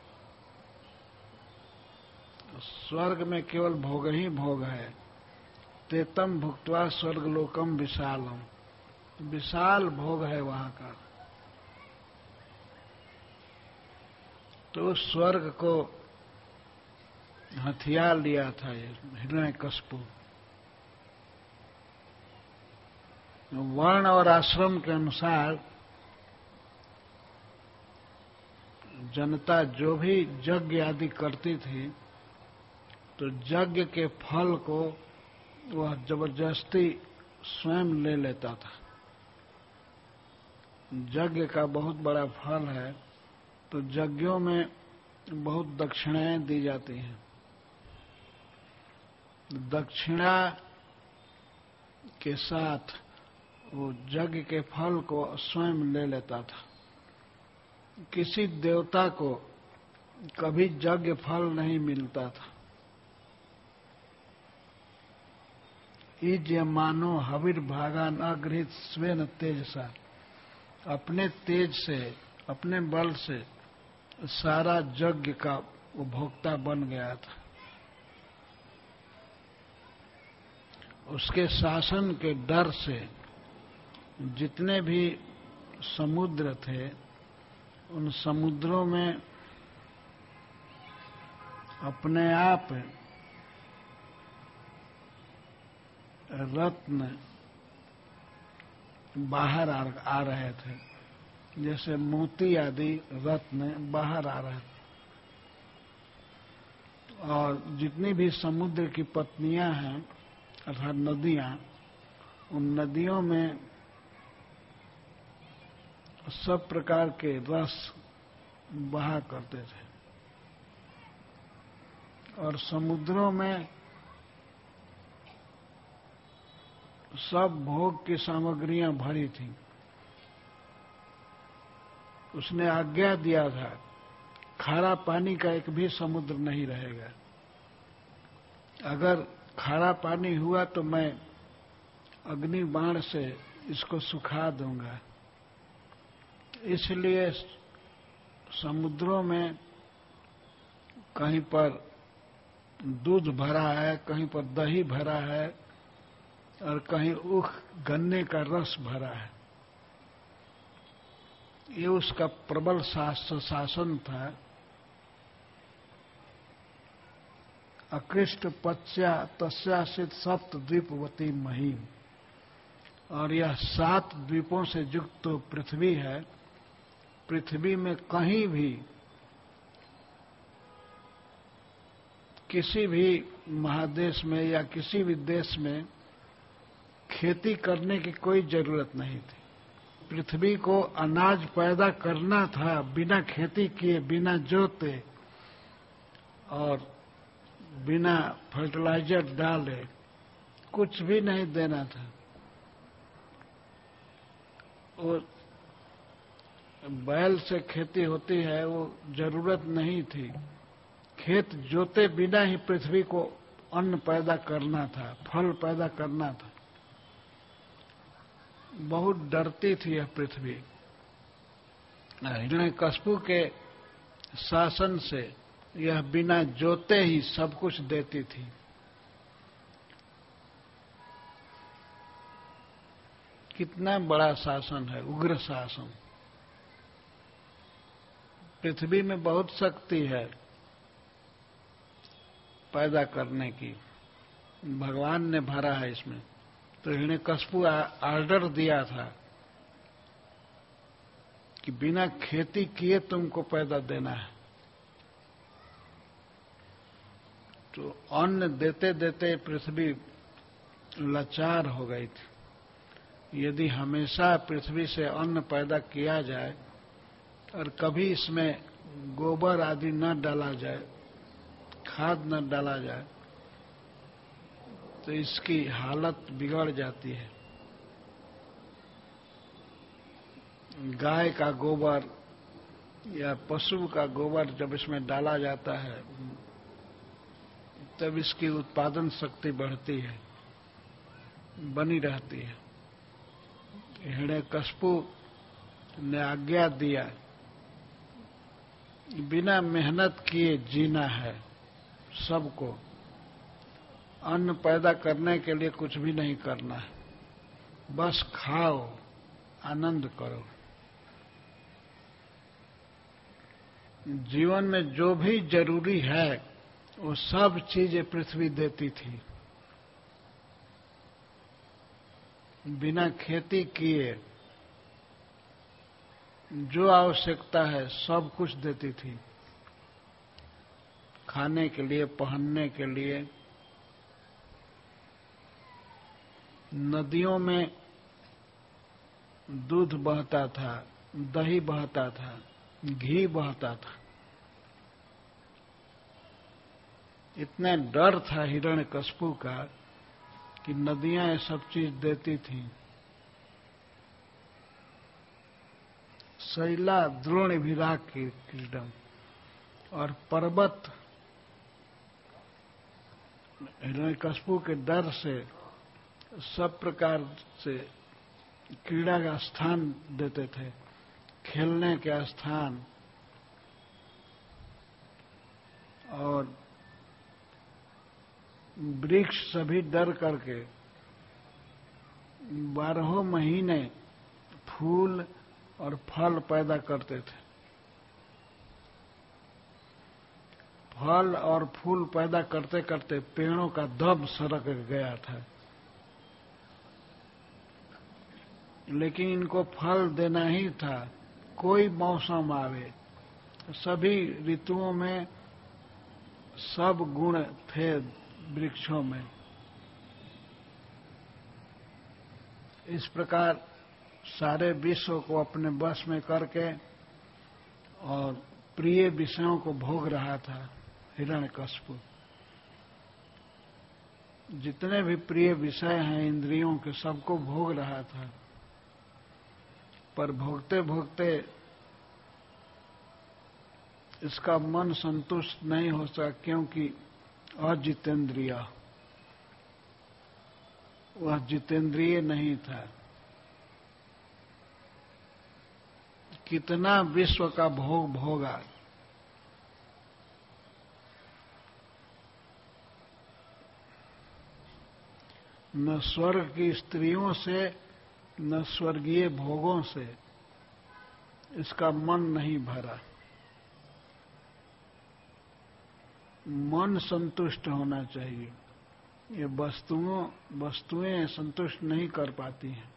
स्वर्ग में केवल भोग ही भोग है। तेतम भुक्त्वा स्वर्गलोकम विशालम, विशाल भोग है वहां का। तो उस स्वर्ग को हथियार लिया था ये हिरण्यकशिपु। वर्ण और आश्रम के अनुसार जनता जो भी यज्ञ आदि करती थी, तो यज्ञ के फल को वह जबरदस्ती स्वयं ले लेता था। यज्ञ का बहुत बड़ा फल है, तो यज्ञों में बहुत दक्षिणाएं दी जाती हैं। दक्षिणा के साथ वो यज्ञ के फल को स्वयं ले लेता था। किसी देवता को कभी यज्ञ फल नहीं मिलता था। ईज्यमानो हविर्भागान अगृहीत स्वेन तेजसा, अपने तेज से, अपने बल से सारा यज्ञ का उपभोक्ता बन गया था। उसके शासन के डर से जितने भी समुद्र थे, उन समुद्रों में अपने आप रत्न बाहर आ रहे थे, जैसे मोती आदि रत्न बाहर आ रहे थे। और जितनी भी समुद्र की पत्नियां हैं अर्थात नदियां, उन नदियों में सब प्रकार के रस बहा करते थे। और समुद्रों में सब भोग की सामग्रियां भरी थी। उसने आज्ञा दिया था, खारा पानी का एक भी समुद्र नहीं रहेगा। अगर खारा पानी हुआ तो मैं अग्नि बाण से इसको सुखा दूंगा। इसलिए समुद्रों में कहीं पर दूध भरा है, कहीं पर दही भरा है और कहीं उख गन्ने का रस भरा है। ये उसका प्रबल शासन था। अकृष्ट पच्या तस्यासित सप्त द्वीपवती महीम, और यह 7 द्वीपों से युक्त तो पृथ्वी है। पृथ्वी में कहीं भी किसी भी महादेश में या किसी भी देश में खेती करने की कोई जरूरत नहीं थी। पृथ्वी को अनाज पैदा करना था बिना खेती किए, बिना जोते और बिना फर्टिलाइजर डाले, कुछ भी नहीं देना था। और बैल से खेती होती है, वो जरूरत नहीं थी। खेत जोते बिना ही पृथ्वी को अन्न पैदा करना था, फल पैदा करना था। बहुत डरती थी यह पृथ्वी। हिरण्यकश्यप के शासन से यह बिना जोते ही सब कुछ देती थी। कितना बड़ा शासन है, उग्र शासन। पृथ्वी में बहुत शक्ति है पैदा करने की, भगवान ने भरा है इसमें। तो हिरण्यकश्यप ऑर्डर दिया था कि बिना खेती किए तुमको पैदा देना है। तो अन्न देते देते पृथ्वी लाचार हो गई थी। यदि हमेशा पृथ्वी से अन्न पैदा किया जाए और कभी इसमें गोबर आदि न डाला जाए, खाद न डाला जाए, तो इसकी हालत बिगड़ जाती है। गाय का गोबर या पशु का गोबर जब इसमें डाला जाता है तब इसकी उत्पादन शक्ति बढ़ती है, बनी रहती है। हिरण्यकश्यप ने आज्ञा दिया, बिना मेहनत किए जीना है सबको, अन्न पैदा करने के लिए कुछ भी नहीं करना है, बस खाओ, आनंद करो। जीवन में जो भी जरूरी है वो सब चीजें पृथ्वी देती थी। बिना खेती किए जो आवश्यकता है सब कुछ देती थी, खाने के लिए, पहनने के लिए। नदियों में दूध बहता था, दही बहता था, घी बहता था। इतना डर था हिरण्यकश्यप का कि नदियां ये सब चीज देती थीं। शैला द्रोण विराग क्रीडम, और पर्वत हिरण्यकश्यप के डर से सब प्रकार से क्रीड़ा का स्थान देते थे, खेलने का स्थान। और वृक्ष सभी डर करके 12 महीने फूल और फल पैदा करते थे। फल और फूल पैदा करते करते पेड़ों का दब सरक गया था, लेकिन इनको फल देना ही था। कोई मौसम आवे, सभी ऋतुओं में सब गुण थे वृक्षों में। इस प्रकार सारे विश्व को अपने वश में करके और प्रिय विषयों को भोग रहा था हिरण्यकश्यप। जितने भी प्रिय विषय हैं इंद्रियों के, सबको भोग रहा था। पर भोगते भोगते इसका मन संतुष्ट नहीं हो सका, क्योंकि अजितेंद्रिय, वह जितेंद्रिय नहीं था। कितना विश्व का भोग भोगा, न स्वर्ग की स्त्रियों से न स्वर्गीय भोगों से इसका मन नहीं भरा। मन संतुष्ट होना चाहिए। ये वस्तुएं संतुष्ट नहीं कर पाती हैं।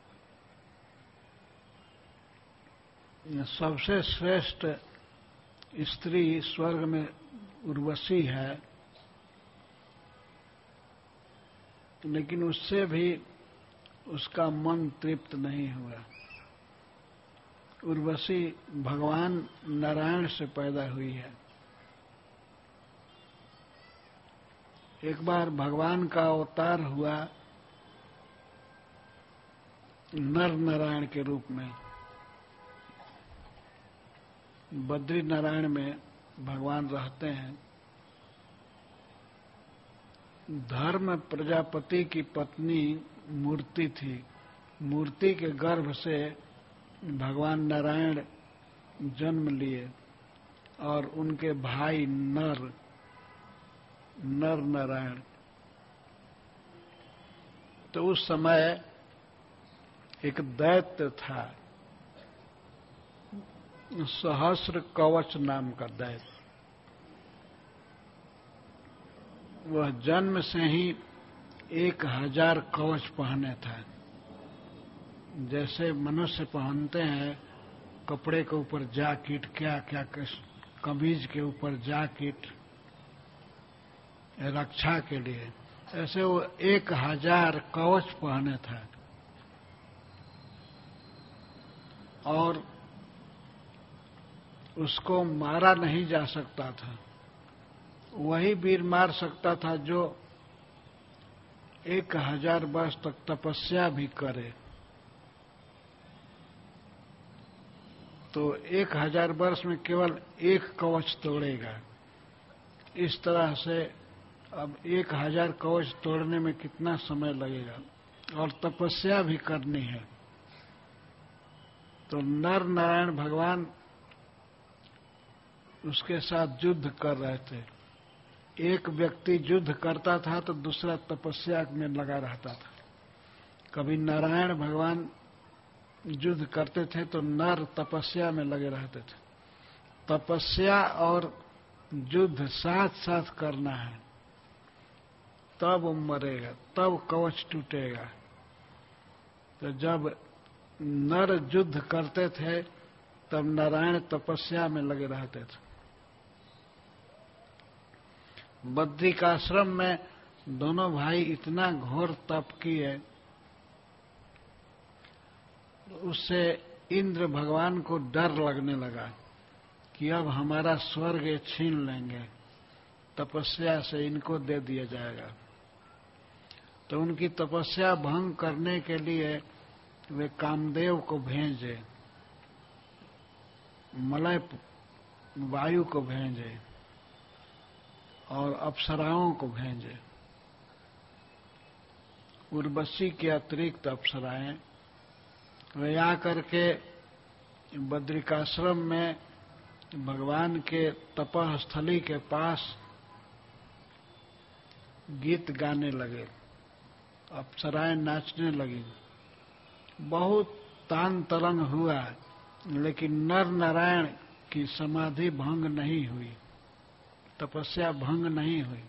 सबसे श्रेष्ठ स्त्री स्वर्ग में उर्वशी है, लेकिन उससे भी उसका मन तृप्त नहीं हुआ। उर्वशी भगवान नारायण से पैदा हुई है। एक बार भगवान का अवतार हुआ नर नारायण के रूप में। बद्री नारायण में भगवान रहते हैं। धर्म प्रजापति की पत्नी मूर्ति थी। मूर्ति के गर्भ से भगवान नारायण जन्म लिए और उनके भाई नर नारायण। तो उस समय एक दैत्य था, सहस्र कवच नाम का दैत्य। वह जन्म से ही 1000 कवच पहने था। जैसे मनुष्य पहनते हैं कपड़े के ऊपर जैकेट, क्या क्या कमीज के ऊपर जैकेट रक्षा के लिए, ऐसे वो 1000 कवच पहने था। और उसको मारा नहीं जा सकता था। वही वीर मार सकता था जो 1000 वर्ष तक तपस्या भी करे। तो 1000 वर्ष में केवल एक कवच तोड़ेगा। इस तरह से अब 1000 कवच तोड़ने में कितना समय लगेगा, और तपस्या भी करनी है। तो नर नारायण भगवान उसके साथ युद्ध कर रहे थे। एक व्यक्ति युद्ध करता था तो दूसरा तपस्या में लगा रहता था। कभी नारायण भगवान युद्ध करते थे तो नर तपस्या में लगे रहते थे। तपस्या और युद्ध साथ साथ करना है, तब वो मरेगा, तब कवच टूटेगा। तो जब नर युद्ध करते थे तब नारायण तपस्या में लगे रहते थे। बद्रिकाश्रम में दोनों भाई इतना घोर तप किए, उससे इंद्र भगवान को डर लगने लगा कि अब हमारा स्वर्ग ये छीन लेंगे, तपस्या से इनको दे दिया जाएगा। तो उनकी तपस्या भंग करने के लिए वे कामदेव को भेजे, मलय वायु को भेजे और अप्सराओं को भेजे। उर्वशी के अतिरिक्त अप्सराएं वे आकर के बद्रिकाश्रम में भगवान के तपः स्थली के पास गीत गाने लगे, अप्सराएं नाचने लगी। बहुत तान तरंग हुआ, लेकिन नर नारायण की समाधि भंग नहीं हुई, तपस्या भंग नहीं हुई।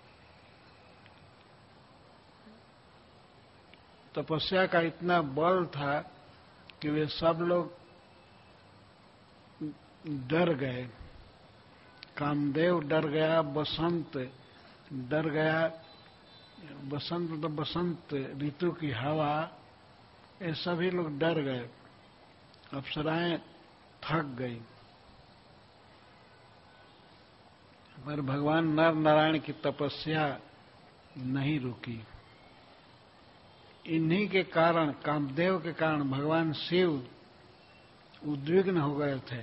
तपस्या का इतना बल था कि वे सब लोग डर गए। कामदेव डर गया, बसंत डर गया। बसंत तो बसंत ऋतु की हवा, ये सभी लोग डर गए। अप्सराएं थक गई। पर भगवान नर नारायण की तपस्या नहीं रुकी। इन्हीं के कारण, कामदेव के कारण भगवान शिव उद्विग्न हो गए थे।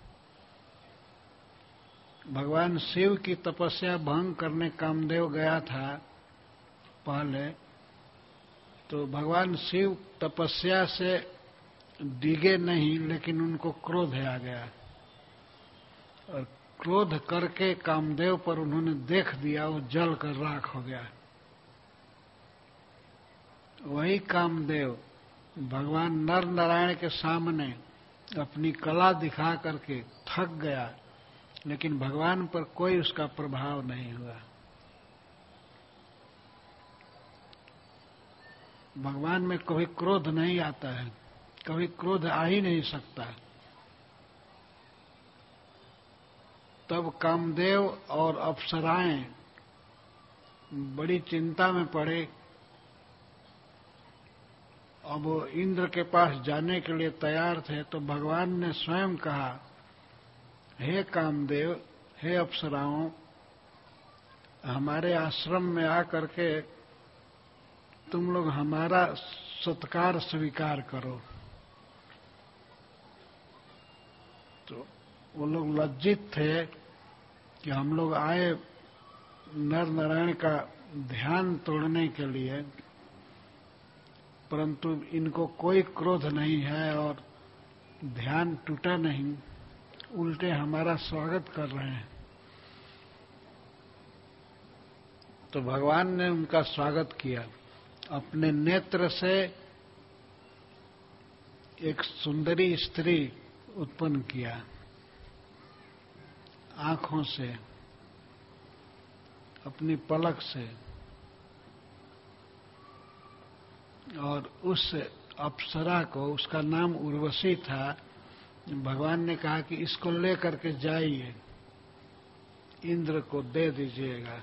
भगवान शिव की तपस्या भंग करने कामदेव गया था पहले, तो भगवान शिव तपस्या से डिगे नहीं, लेकिन उनको क्रोध आ गया और क्रोध करके कामदेव पर उन्होंने देख दिया, वो जल कर राख हो गया। वही कामदेव भगवान नर नारायण के सामने अपनी कला दिखा करके थक गया, लेकिन भगवान पर कोई उसका प्रभाव नहीं हुआ। भगवान में कभी क्रोध नहीं आता है, कभी क्रोध आ ही नहीं सकता। तब कामदेव और अप्सराएं बड़ी चिंता में पड़े। अब वो इंद्र के पास जाने के लिए तैयार थे, तो भगवान ने स्वयं कहा, हे कामदेव, हे अप्सराओं, हमारे आश्रम में आकर के तुम लोग हमारा सत्कार स्वीकार करो। तो वो लोग लज्जित थे कि हम लोग आए नर नारायण का ध्यान तोड़ने के लिए, परंतु इनको कोई क्रोध नहीं है और ध्यान टूटा नहीं, उल्टे हमारा स्वागत कर रहे हैं। तो भगवान ने उनका स्वागत किया। अपने नेत्र से एक सुंदरी स्त्री उत्पन्न किया, आंखों से, अपनी पलक से, और उस अप्सरा को, उसका नाम उर्वशी था, भगवान ने कहा कि इसको लेकर के जाइए, इंद्र को दे दीजिएगा।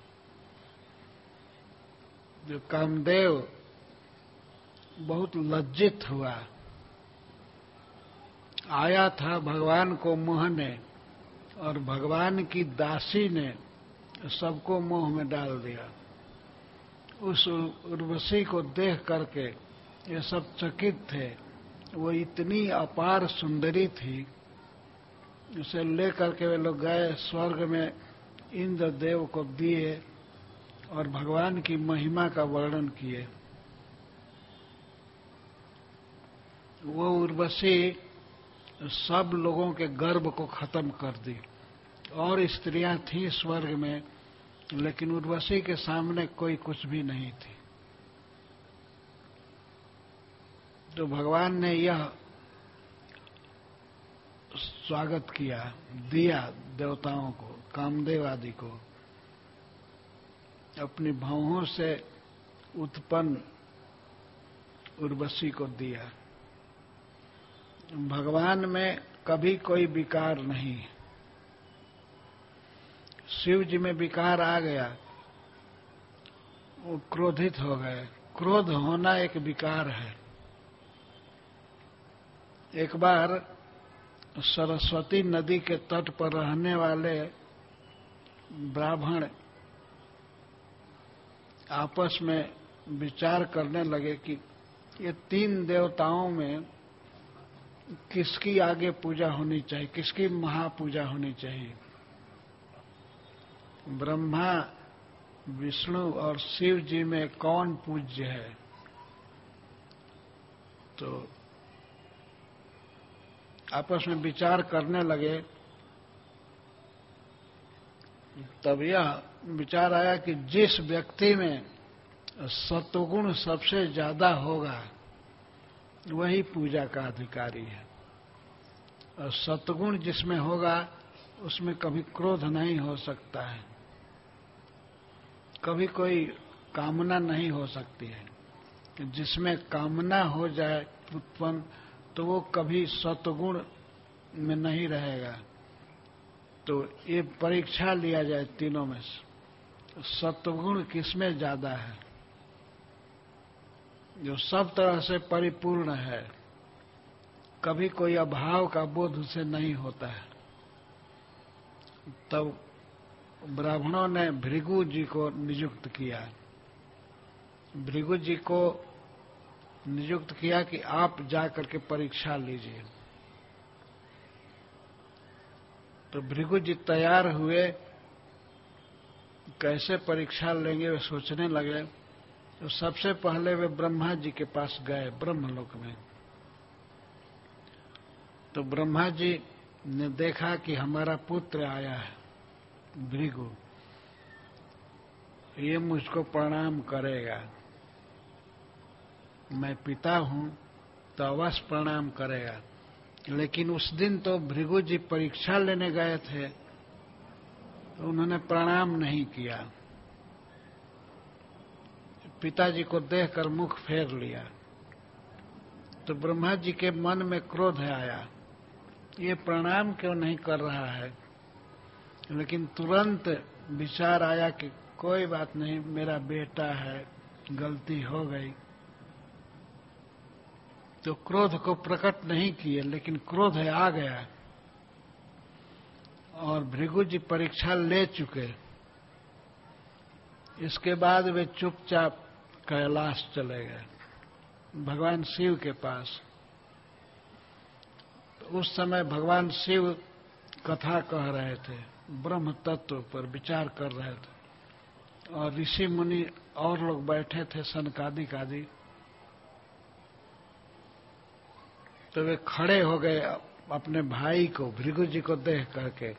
जो कामदेव बहुत लज्जित हुआ, आया था भगवान को मोहने, और भगवान की दासी ने सबको मोह में डाल दिया। उस उर्वशी को देख करके ये सब चकित थे। वो इतनी अपार सुंदरी थी, उसे लेकर के वे लोग गए स्वर्ग में, इंद्र देव को दिए और भगवान की महिमा का वर्णन किए। वो उर्वशी सब लोगों के गर्व को खत्म कर दी। और स्त्रियां थीं स्वर्ग में, लेकिन उर्वशी के सामने कोई कुछ भी नहीं थी। तो भगवान ने यह स्वागत किया, दिया देवताओं को, कामदेव आदि को, अपनी भौहों से उत्पन्न उर्वशी को दिया। भगवान में कभी कोई विकार नहीं। शिव जी में विकार आ गया, वो क्रोधित हो गए। क्रोध होना एक विकार है। एक बार सरस्वती नदी के तट पर रहने वाले ब्राह्मण आपस में विचार करने लगे कि ये तीन देवताओं में किसकी आगे पूजा होनी चाहिए, किसकी महापूजा होनी चाहिए। ब्रह्मा, विष्णु और शिव जी में कौन पूज्य है। तो आपस में विचार करने लगे। तब यह विचार आया कि जिस व्यक्ति में सत्वगुण सबसे ज्यादा होगा वही पूजा का अधिकारी है, और सत्वगुण जिसमें होगा उसमें कभी क्रोध नहीं हो सकता है, कभी कोई कामना नहीं हो सकती है। जिसमें कामना हो जाए उत्पन्न, तो वो कभी सत्वगुण में नहीं रहेगा। तो ये परीक्षा लिया जाए तीनों में से, सत्वगुण किसमें ज्यादा है, जो सब तरह से परिपूर्ण है, कभी कोई अभाव का बोध उसे नहीं होता है। तब ब्राह्मणों ने भृगु जी को नियुक्त किया। भृगु जी को नियुक्त किया कि आप जाकर के परीक्षा लीजिए। तो भृगु जी तैयार हुए, कैसे परीक्षा लेंगे वे सोचने लगे। तो सबसे पहले वे ब्रह्मा जी के पास गए, ब्रह्मलोक में। तो ब्रह्मा जी ने देखा कि हमारा पुत्र आया है भृगु, ये मुझको प्रणाम करेगा, मैं पिता हूं तो अवश्य प्रणाम करेगा। लेकिन उस दिन तो भृगु जी परीक्षा लेने गए थे, तो उन्होंने प्रणाम नहीं किया। पिताजी को देखकर मुख फेर लिया। तो ब्रह्मा जी के मन में क्रोध आया, ये प्रणाम क्यों नहीं कर रहा है। लेकिन तुरंत विचार आया कि कोई बात नहीं, मेरा बेटा है, गलती हो गई। तो क्रोध को प्रकट नहीं किए, लेकिन क्रोध आ गया और भृगु जी परीक्षा ले चुके। इसके बाद वे चुपचाप कैलाश चले गए, भगवान शिव के पास। तो उस समय भगवान शिव कथा कह रहे थे, ब्रह्म तत्व पर विचार कर रहे थे, और ऋषि मुनि और लोग बैठे थे, सनकादिक आदि। तो वे खड़े हो गए अपने भाई को, भृगु जी को देख करके,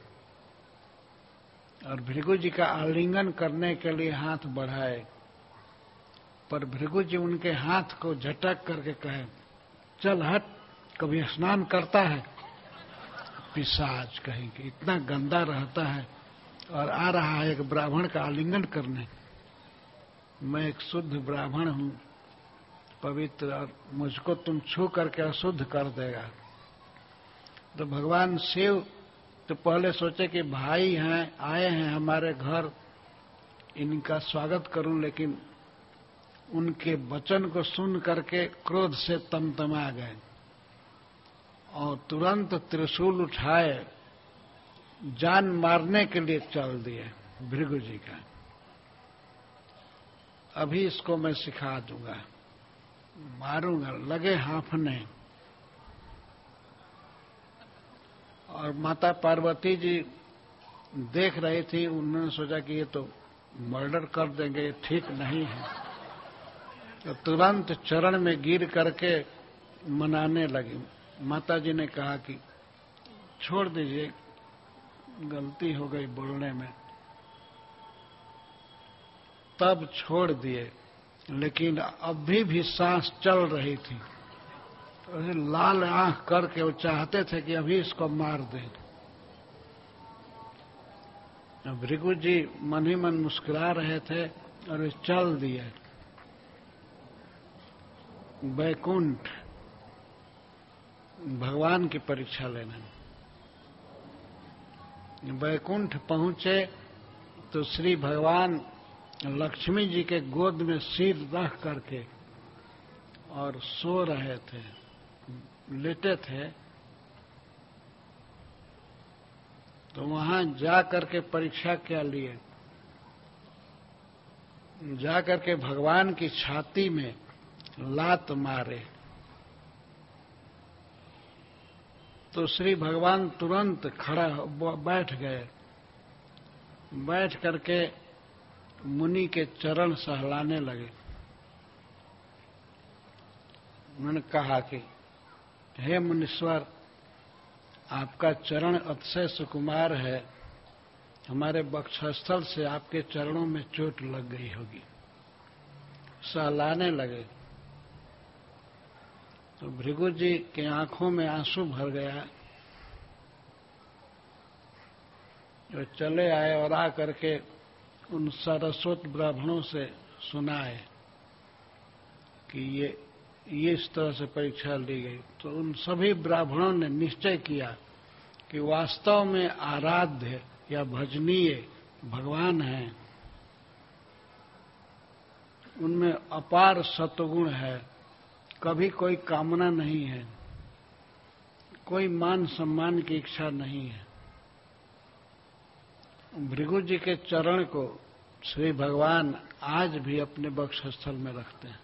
और भृगु जी का आलिंगन करने के लिए हाथ बढ़ाए। पर भृगु जी उनके हाथ को झटक करके कहे, चल हट, कभी स्नान करता है। पिशाच कहेंगे, इतना गंदा रहता है और आ रहा है एक ब्राह्मण का आलिंगन करने। मैं एक शुद्ध ब्राह्मण हूं, पवित्र, और मुझको तुम छू करके अशुद्ध कर देगा। तो भगवान शिव तो पहले सोचे कि भाई हैं, आए हैं हमारे घर, इनका स्वागत करूं, लेकिन उनके वचन को सुन करके क्रोध से तमतमा गए और तुरंत त्रिशूल उठाए, जान मारने के लिए चल दिए भृगु जी का। अभी इसको मैं सिखा दूंगा, मारूंगा, लगे हांफने। और माता पार्वती जी देख रही थी, उन्होंने सोचा कि ये तो मर्डर कर देंगे, ये ठीक नहीं है। तो तुरंत चरण में गिर करके मनाने लगी। माता जी ने कहा कि छोड़ दीजिए, गलती हो गई बोलने में। तब छोड़ दिए, लेकिन अभी भी सांस चल रही थी। लाल आंख करके वो चाहते थे कि अभी इसको मार दें। भृगु जी मन ही मन मुस्कुरा रहे थे और वे चल दिए वैकुंठ, भगवान की परीक्षा लेने। वैकुंठ पहुंचे तो श्री भगवान लक्ष्मी जी के गोद में सिर रख करके और सो रहे थे, लेटे थे। तो वहां जा करके परीक्षा क्या लिए, जा करके भगवान की छाती में लात मारे। तो श्री भगवान तुरंत खड़ा बैठ गए, बैठ करके मुनि के चरण सहलाने लगे। उन्होंने कहा कि हे मुनीश्वर, आपका चरण अतिशय सुकुमार है, हमारे वक्षस्थल से आपके चरणों में चोट लग गई होगी। सहलाने लगे तो भृगु जी के आंखों में आंसू भर गया। वो चले आए और आ करके उन सरस्वत ब्राह्मणों से सुनाए कि ये इस तरह से परीक्षा ली गई। तो उन सभी ब्राह्मणों ने निश्चय किया कि वास्तव में आराध्य या भजनीय भगवान हैं, उनमें अपार सत्वगुण है, कभी कोई कामना नहीं है, कोई मान सम्मान की इच्छा नहीं है। भृगु जी के चरण को श्री भगवान आज भी अपने वक्षस्थल में रखते हैं।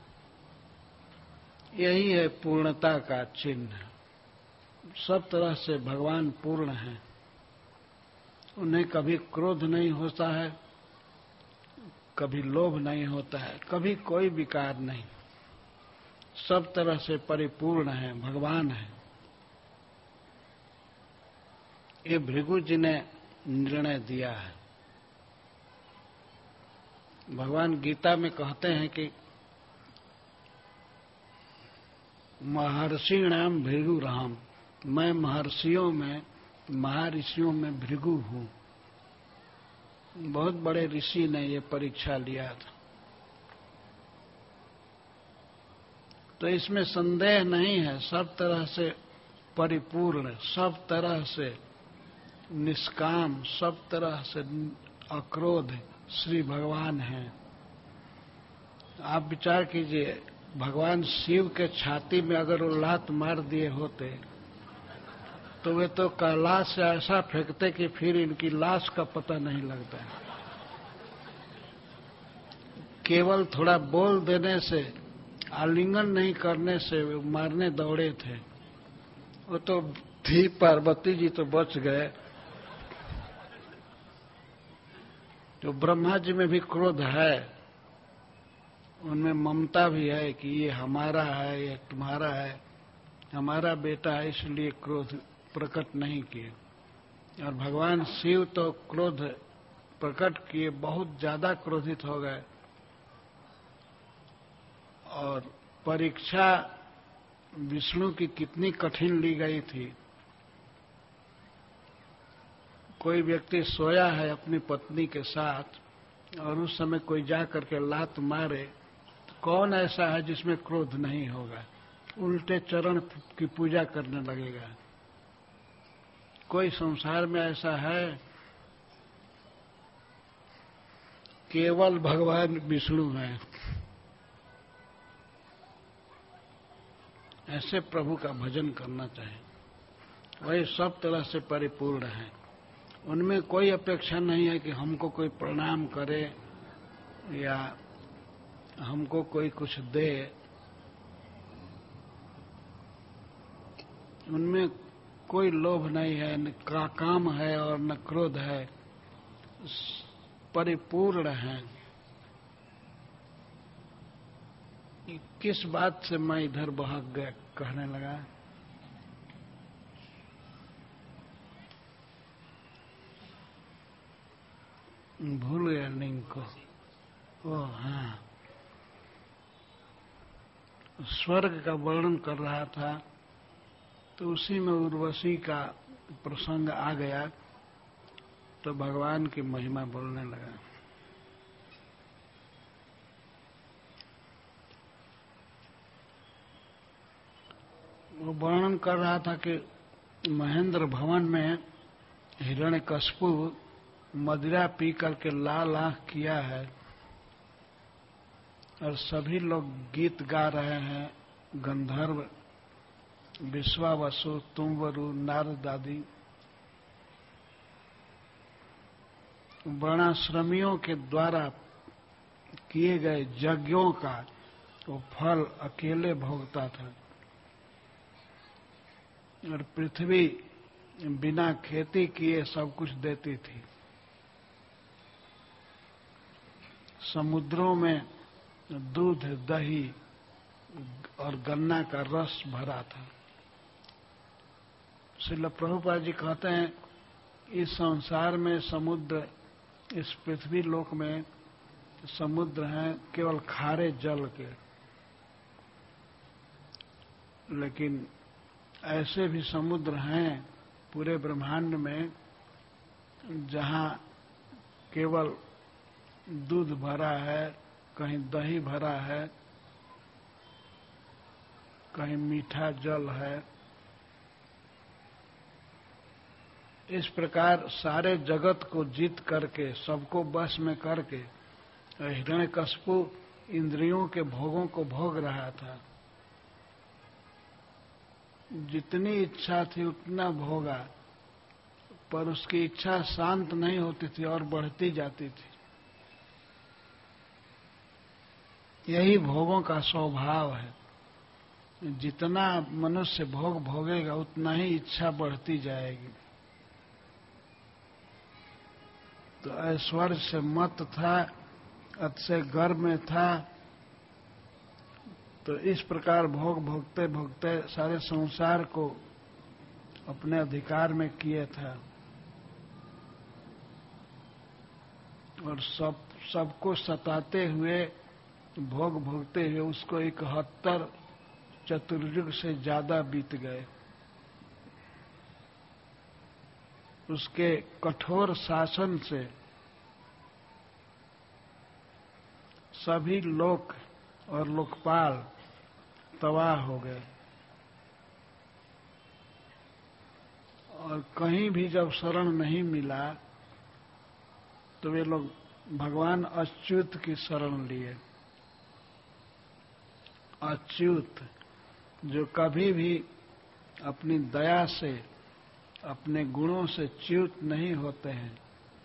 यही है पूर्णता का चिन्ह। सब तरह से भगवान पूर्ण हैं, उन्हें कभी क्रोध नहीं होता है, कभी लोभ नहीं होता है, कभी कोई विकार नहीं, सब तरह से परिपूर्ण है, भगवान है। ये भृगु जी ने निर्णय दिया है। भगवान गीता में कहते हैं कि महर्षिणाम भृगुराम मैं महर्षियों में, महर्षियों में भृगु हूं। बहुत बड़े ऋषि ने ये परीक्षा लिया था। तो इसमें संदेह नहीं है, सब तरह से परिपूर्ण, सब तरह से निष्काम, सब तरह से अक्रोध श्री भगवान हैं। आप विचार कीजिए, भगवान शिव के छाती में अगर वो लात मार दिए होते तो वे तो कैलाश से ऐसा फेंकते कि फिर इनकी लाश का पता नहीं लगता है। केवल थोड़ा बोल देने से, आलिंगन नहीं करने से वे मारने दौड़े थे। वो तो थी पार्वती जी तो बच गए। तो ब्रह्मा जी में भी क्रोध है, उनमें ममता भी है कि ये हमारा है, ये तुम्हारा है, हमारा बेटा है, इसलिए क्रोध प्रकट नहीं किए। और भगवान शिव तो क्रोध प्रकट किए, बहुत ज्यादा क्रोधित हो गए। और परीक्षा विष्णु की कितनी कठिन ली गई थी। कोई व्यक्ति सोया है अपनी पत्नी के साथ और उस समय कोई जा करके लात मारे, तो कौन ऐसा है जिसमें क्रोध नहीं होगा? उल्टे चरण की पूजा करने लगेगा। कोई संसार में ऐसा है? केवल भगवान विष्णु हैं। ऐसे प्रभु का भजन करना चाहिए। वही सब तरह से परिपूर्ण है। उनमें कोई अपेक्षा नहीं है कि हमको कोई प्रणाम करे या हमको कोई कुछ दे। उनमें कोई लोभ नहीं है, न काम है और न क्रोध है, परिपूर्ण है। किस बात से मैं इधर बहक गया कहने लगा? भूल गया लिंग को। ओ हाँ, स्वर्ग का वर्णन कर रहा था तो उसी में उर्वशी का प्रसंग आ गया तो भगवान की महिमा बोलने लगा। वो वर्णन कर रहा था कि महेंद्र भवन में हिरण्यकश्यपु मदिरा पी करके लाल आंख किया है और सभी लोग गीत गा रहे हैं। गंधर्व, विश्वावसु, तुम्वरु, नारद आदि वर्णाश्रमियों के द्वारा किए गए यज्ञों का वो फल अकेले भोगता था और पृथ्वी बिना खेती किए सब कुछ देती थी। समुद्रों में दूध, दही और गन्ना का रस भरा था। श्रील प्रभुपाद जी कहते हैं, इस संसार में समुद्र, इस पृथ्वी लोक में समुद्र हैं केवल खारे जल के, लेकिन ऐसे भी समुद्र हैं पूरे ब्रह्मांड में जहां केवल दूध भरा है, कहीं दही भरा है, कहीं मीठा जल है। इस प्रकार सारे जगत को जीत करके, सबको बस में करके हिरण्यकश्यपु इंद्रियों के भोगों को भोग रहा था। जितनी इच्छा थी उतना भोगा, पर उसकी इच्छा शांत नहीं होती थी और बढ़ती जाती थी। यही भोगों का स्वभाव है। जितना मनुष्य भोग भोगेगा उतना ही इच्छा बढ़ती जाएगी। तो ऐश्वर्य से मत था, अतिशय गर्व में था। तो इस प्रकार भोग भोगते भोगते सारे संसार को अपने अधिकार में किए था और सबको सताते हुए, भोग भोगते हुए उसको 71 चतुर्युग से ज्यादा बीत गए। उसके कठोर शासन से सभी लोक और लोकपाल तबाह हो गए। और कहीं भी जब शरण नहीं मिला तो वे लोग भगवान अच्युत की शरण लिए। अच्युत जो कभी भी अपनी दया से, अपने गुणों से च्युत नहीं होते हैं,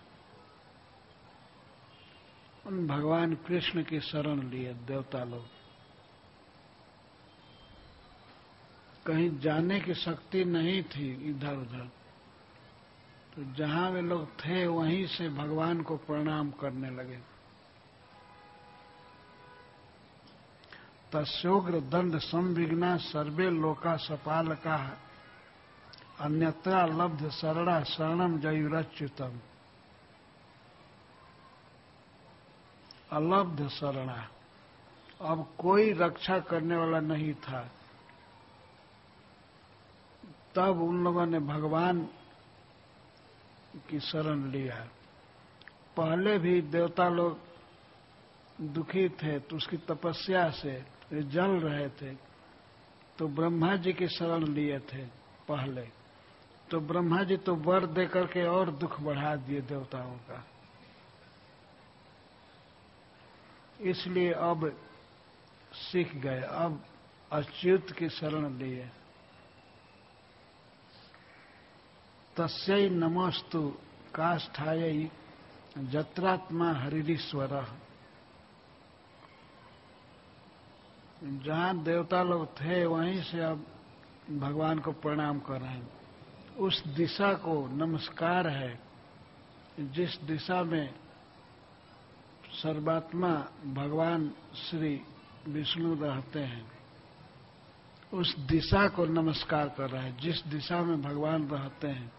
उन भगवान कृष्ण की शरण लिए देवता लोग। कहीं जाने की शक्ति नहीं थी इधर उधर, तो जहां वे लोग थे वहीं से भगवान को प्रणाम करने लगे। तस्योग्र दंड संविघ्ना सर्वे लोका सपालका अन्यत्रा लब्ध शरणा शरणम जयुरच्युतम। अलब्ध शरणा, अब कोई रक्षा करने वाला नहीं था। तब उन लोगों ने भगवान की शरण लिया। पहले भी देवता लोग दुखी थे तो उसकी तपस्या से वे जल रहे थे, तो ब्रह्मा जी की शरण लिए थे पहले। तो ब्रह्मा जी तो वर दे करके और दुख बढ़ा दिए देवताओं का। इसलिए अब सीख गए, अब अच्युत की शरण लिए। तस्यै नमोस्तु काष्ठायै जत्रात्मा हरिरीश्वर। जहां देवता लोग थे वहीं से अब भगवान को प्रणाम कर रहे हैं। उस दिशा को नमस्कार है जिस दिशा में सर्वात्मा भगवान श्री विष्णु रहते हैं। उस दिशा को नमस्कार कर रहा है जिस दिशा में भगवान रहते हैं।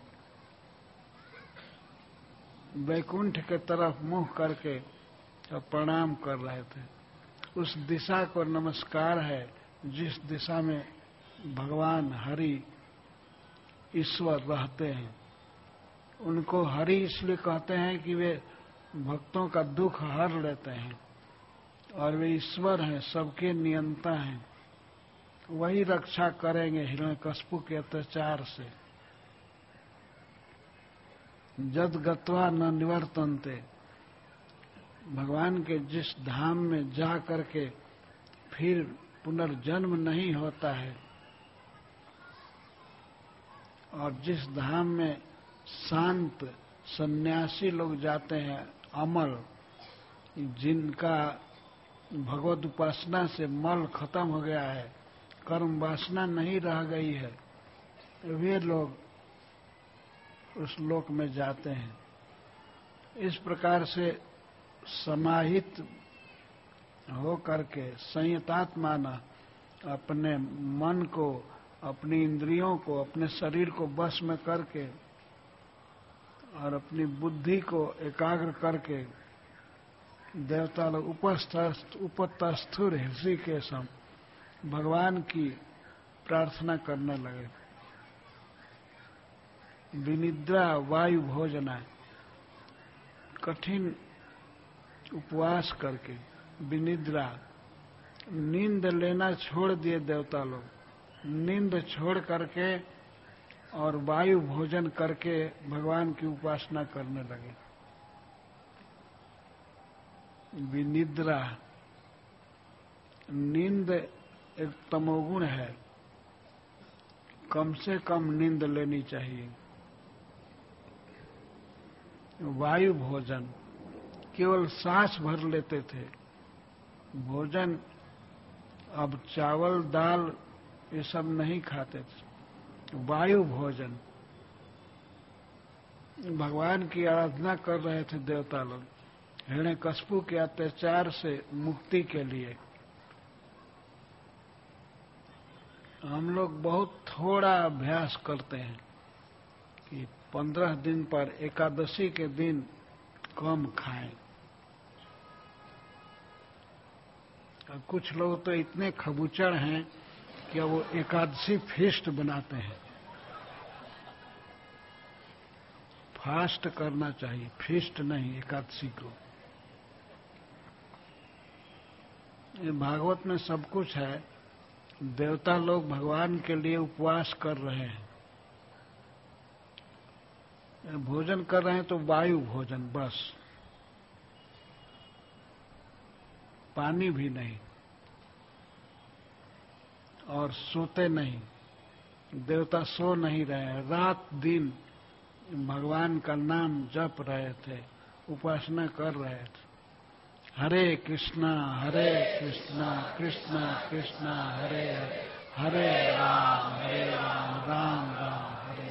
वैकुंठ के तरफ मुंह करके प्रणाम कर रहे थे। उस दिशा को नमस्कार है जिस दिशा में भगवान हरि ईश्वर रहते हैं। उनको हरि इसलिए कहते हैं कि वे भक्तों का दुख हर लेते हैं और वे ईश्वर हैं, सबके नियंता हैं। वही रक्षा करेंगे हिरण्यकश्यप के अत्याचार से। जद गत्वा न निवर्तन्ते, भगवान के जिस धाम में जा करके फिर पुनर्जन्म नहीं होता है और जिस धाम में शांत सन्यासी लोग जाते हैं, अमल, जिनका भगवत उपासना से मल खत्म हो गया है, कर्म वासना नहीं रह गई है, वे लोग उस लोक में जाते हैं। इस प्रकार से समाहित हो करके संयतात्मान अपने मन को, अपनी इंद्रियों को, अपने शरीर को वश में करके और अपनी बुद्धि को एकाग्र करके देवता लोग उपतस्थुर ऋषिकेशम भगवान की प्रार्थना करने लगे। विनिद्रा वायु भोजना, कठिन उपवास करके विनिद्रा, नींद लेना छोड़ दिए देवता लोग। नींद छोड़ करके और वायु भोजन करके भगवान की उपासना करने लगे। विनिद्रा, नींद एक तमोगुण है, कम से कम नींद लेनी चाहिए। वायु भोजन, केवल सांस भर लेते थे। भोजन अब चावल दाल ये सब नहीं खाते थे। वायु भोजन, भगवान की आराधना कर रहे थे देवता लोग हिरण्यकश्यप के अत्याचार से मुक्ति के लिए। हम लोग बहुत थोड़ा अभ्यास करते हैं कि 15 दिन पर एकादशी के दिन कम खाएं। और कुछ लोग तो इतने खबूचड़ हैं कि वो एकादशी फीस्ट बनाते हैं। फास्ट करना चाहिए, फीस्ट नहीं एकादशी को। ये भागवत में सब कुछ है। देवता लोग भगवान के लिए उपवास कर रहे हैं, भोजन कर रहे हैं तो वायु भोजन बस, पानी भी नहीं, और सोते नहीं। देवता सो नहीं रहे, रात दिन भगवान का नाम जप रहे थे, उपासना कर रहे थे। हरे कृष्णा कृष्णा कृष्णा हरे हरे, हरे राम राम राम हरे।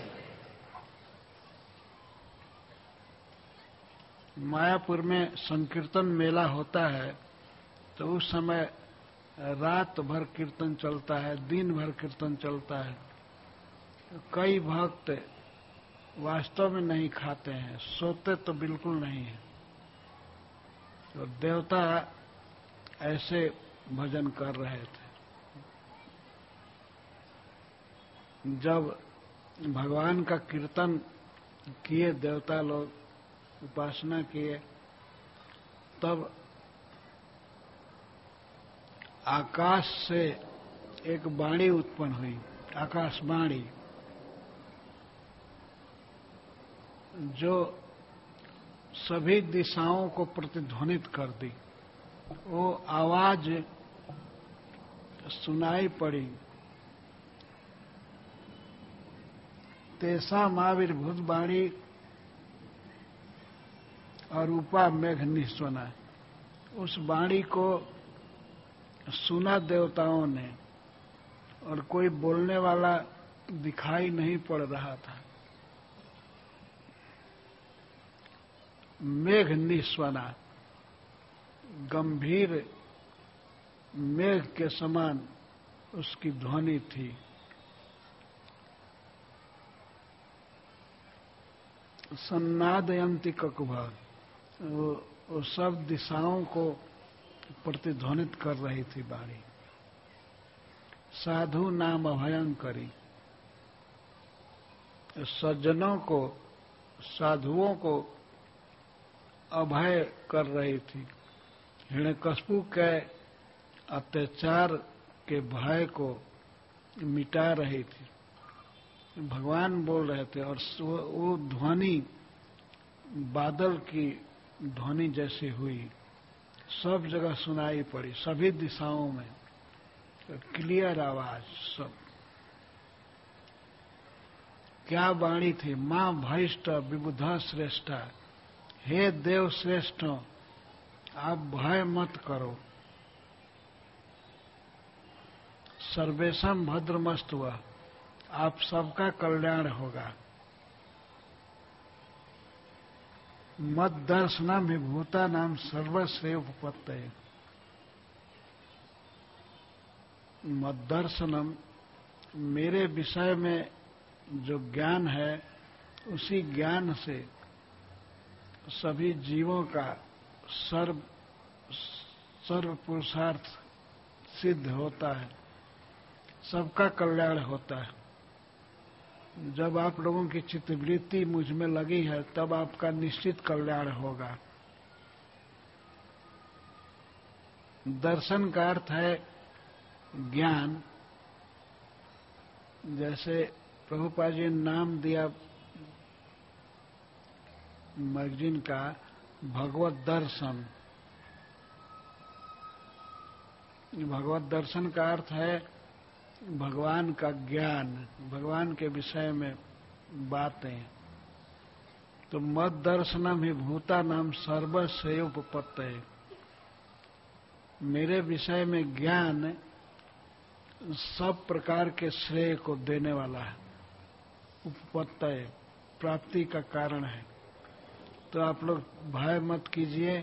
मायापुर में संकीर्तन मेला होता है तो उस समय रात भर कीर्तन चलता है, दिन भर कीर्तन चलता है। कई भक्त वास्तव में नहीं खाते हैं, सोते तो बिल्कुल नहीं है। तो देवता ऐसे भजन कर रहे थे। जब भगवान का कीर्तन किए देवता लोग, उपासना किए, तब आकाश से एक वाणी उत्पन्न हुई, आकाशवाणी, जो सभी दिशाओं को प्रतिध्वनित कर दी। वो आवाज सुनाई पड़ी, तेषामाविर्भूत वाणी और उपा मेघ निस्वना। उस वाणी को सुना देवताओं ने, और कोई बोलने वाला दिखाई नहीं पड़ रहा था। मेघ निस्वना, गंभीर मेघ के समान उसकी ध्वनि थी। सन्नादयंती ककुभा, वो सब दिशाओं को प्रतिध्वनित कर रही थी वाणी। साधु नाम अभयंकरी, सज्जनों को, साधुओं को अभय कर रही थी। हिरण्यकशिपु के अत्याचार के भय को मिटा रही थी। भगवान बोल रहे थे, और वो ध्वनि बादल की ध्वनि जैसी हुई, सब जगह सुनाई पड़ी, सभी दिशाओं में क्लियर आवाज सब। क्या वाणी थी? मां भैष्ट विबुधा श्रेष्ठा, हे देव श्रेष्ठ, आप भय मत करो। सर्वेशम भद्रमस्तु, आप सबका कल्याण होगा। मद दर्शनम विभूता नाम सर्वश्रेय उपपत्तये। मद दर्शनम, मेरे विषय में जो ज्ञान है, उसी ज्ञान से सभी जीवों का सर्व पुरुषार्थ सिद्ध होता है, सबका कल्याण होता है। जब आप लोगों की चित्तवृत्ति मुझ में लगी है, तब आपका निश्चित कल्याण होगा। दर्शन का अर्थ है ज्ञान। जैसे प्रभुपाद जी ने नाम दिया मैगजीन का, भगवत दर्शन। भगवत दर्शन का अर्थ है भगवान का ज्ञान, भगवान के विषय में बातें। तो मद दर्शनम ही भूता नाम सर्वश्रेय उपपत्तये, मेरे विषय में ज्ञान सब प्रकार के श्रेय को देने वाला है। उपपत्तये, प्राप्ति का कारण है। तो आप लोग भय मत कीजिए।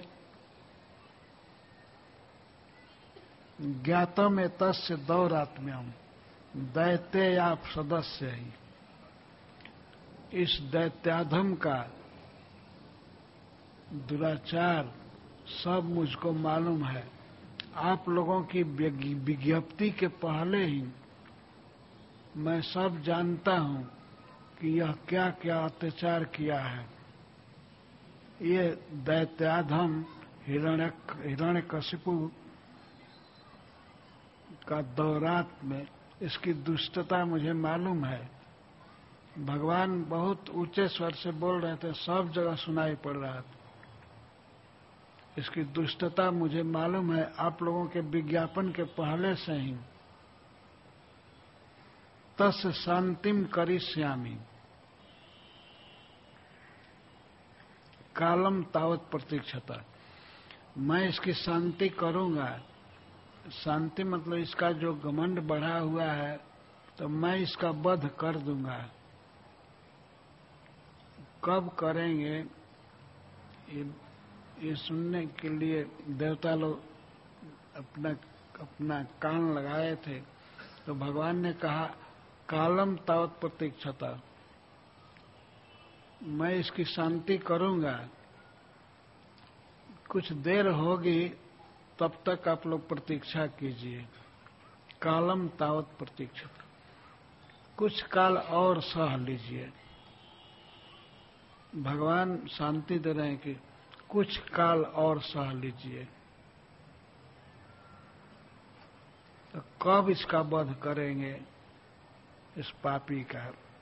ज्ञातम एतस्य दौरात्म्यम दैत्य आप सदस्य ही, इस दैत्याधम का दुराचार सब मुझको मालूम है। आप लोगों की विज्ञप्ति के पहले ही मैं सब जानता हूं कि यह क्या क्या अत्याचार किया है। ये दैत्याधम हिरण्यकशिपु का दौरात में इसकी दुष्टता मुझे मालूम है। भगवान बहुत ऊंचे स्वर से बोल रहे थे, सब जगह सुनाई पड़ रहा था। इसकी दुष्टता मुझे मालूम है, आप लोगों के विज्ञापन के पहले से ही। तस् शांतिम करिष्यामि कालम तावत प्रतीक्षता। मैं इसकी शांति करूंगा। शांति मतलब इसका जो घमंड बढ़ा हुआ है, तो मैं इसका वध कर दूंगा। कब करेंगे ये सुनने के लिए देवता लोग अपना कान लगाए थे। तो भगवान ने कहा कालम तावत प्रतीक्षता, मैं इसकी शांति करूंगा। कुछ देर होगी, तब तक आप लोग प्रतीक्षा कीजिए। कालम तावत प्रतीक्षता, कुछ काल और सह लीजिए। भगवान शांति दे रहे हैं कि कुछ काल और सह लीजिए। तो कब इसका वध करेंगे इस पापी का?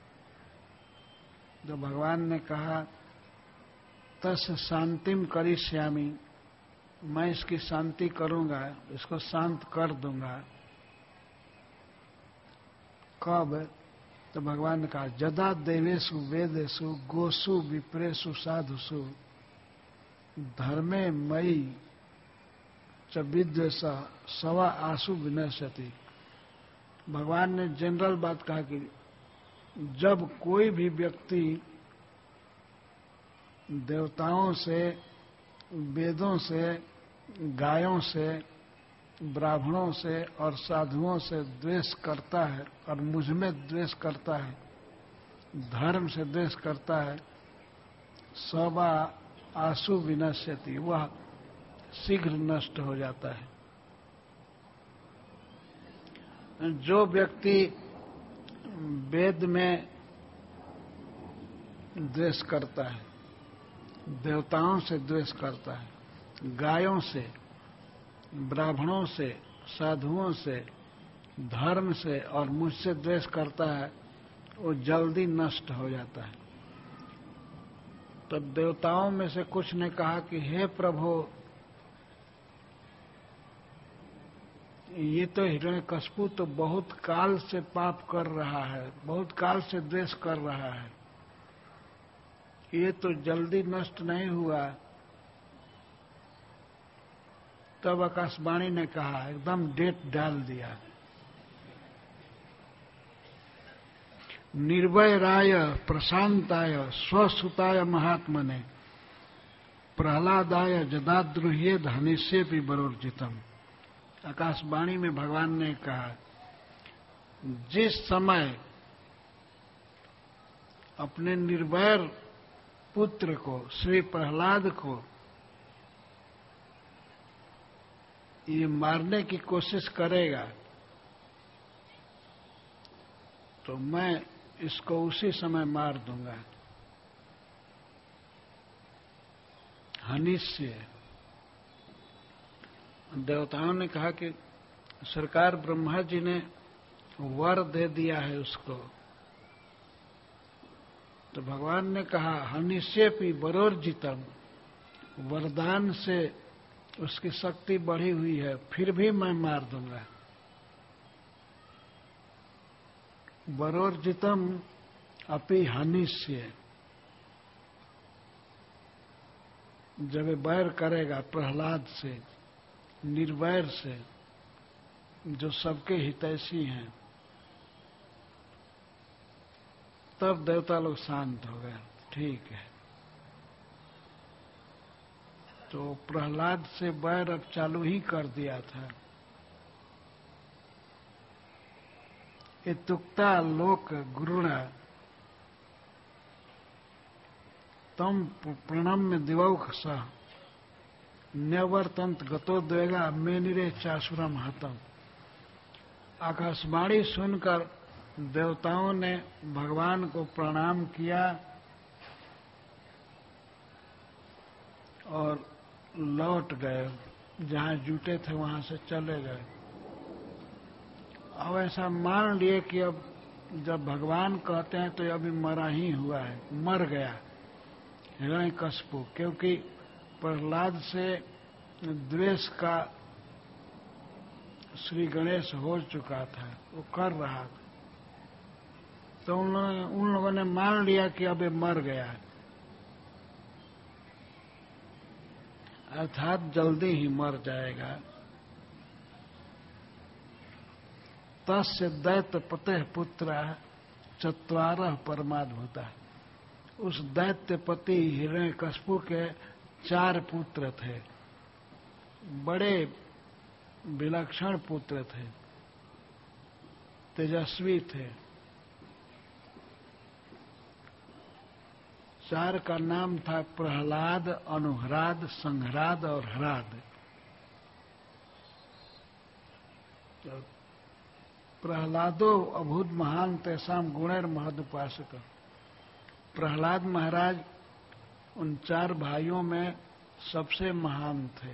तो भगवान ने कहा तस् शांतिम करिष्यामि, मैं इसकी शांति करूंगा, इसको शांत कर दूंगा। कब? तो भगवान ने कहा जदा देवेषु वेदेषु गोसु विप्रेषु साधुषु धर्मे मयि च विद्वेष सवा आसु विनश्यति। भगवान ने जनरल बात कहा कि जब कोई भी व्यक्ति देवताओं से, वेदों से, गायों से, ब्राह्मणों से और साधुओं से द्वेष करता है और मुझ में द्वेष करता है, धर्म से द्वेष करता है, सवा आसु विनश्यति, वह शीघ्र नष्ट हो जाता है। जो व्यक्ति वेद में द्वेष करता है, देवताओं से द्वेष करता है, गायों से, ब्राह्मणों से, साधुओं से, धर्म से और मुझसे द्वेष करता है, वो जल्दी नष्ट हो जाता है। तो देवताओं में से कुछ ने कहा कि हे प्रभु, ये तो हिरण्यकशिपु तो बहुत काल से पाप कर रहा है, बहुत काल से द्वेष कर रहा है, ये तो जल्दी नष्ट नहीं हुआ। तब आकाशवाणी ने कहा, एकदम डेट डाल दिया, निर्भयराय प्रशांताय स्वसुताय महात्मने प्रहलादाय जदाद्रुह्ये धनिष्ये भी बरोर्जितम। आकाशवाणी में भगवान ने कहा, जिस समय अपने निर्भय पुत्र को, श्री प्रहलाद को ये मारने की कोशिश करेगा, तो मैं इसको उसी समय मार दूंगा। हनिष्य। देवताओं ने कहा कि सरकार ब्रह्मा जी ने वर दे दिया है उसको। तो भगवान ने कहा हनिष्येपि बरोर्जितम, वरदान से उसकी शक्ति बढ़ी हुई है, फिर भी मैं मार दूंगा। बरोर्जितम अपि हनिष्य। जब बैर करेगा प्रहलाद से, निर्वैर से, जो सबके हितैषी हैं, तब देवता लोग शांत हो गए। ठीक है, तो प्रहलाद से बैर अब चालू ही कर दिया था। इत्युक्ता लोक गुरुणा तम प्रणम्य दिवौख सह न्यवर्तंत गतोद्वेगा मेनिरे चासुरम हतम। आकाशवाणी सुनकर देवताओं ने भगवान को प्रणाम किया और लौट गए, जहां जुटे थे वहां से चले गए। अब ऐसा मान लिए कि अब जब भगवान कहते हैं तो अभी मरा ही हुआ है, मर गया हिरण्यकशिपु, क्योंकि प्रहलाद से द्वेष का श्री गणेश हो चुका था, वो कर रहा था। तो उन लोगों ने मान लिया कि अब ये मर गया है, अर्थात जल्दी ही मर जाएगा। तस्य दैत्यपते पुत्र चत्वारः परमाद्भुता। उस दैत्यपति हिरण्यकशिपु के 4 पुत्र थे, बड़े विलक्षण पुत्र थे, तेजस्वी थे। 4 का नाम था प्रहलाद, अनुह्राद, संघ्राद और ह्राद। तो प्रहलादो अभूत महान तेषाम गुणैर महदुपासक। प्रहलाद महाराज उन 4 भाइयों में सबसे महान थे,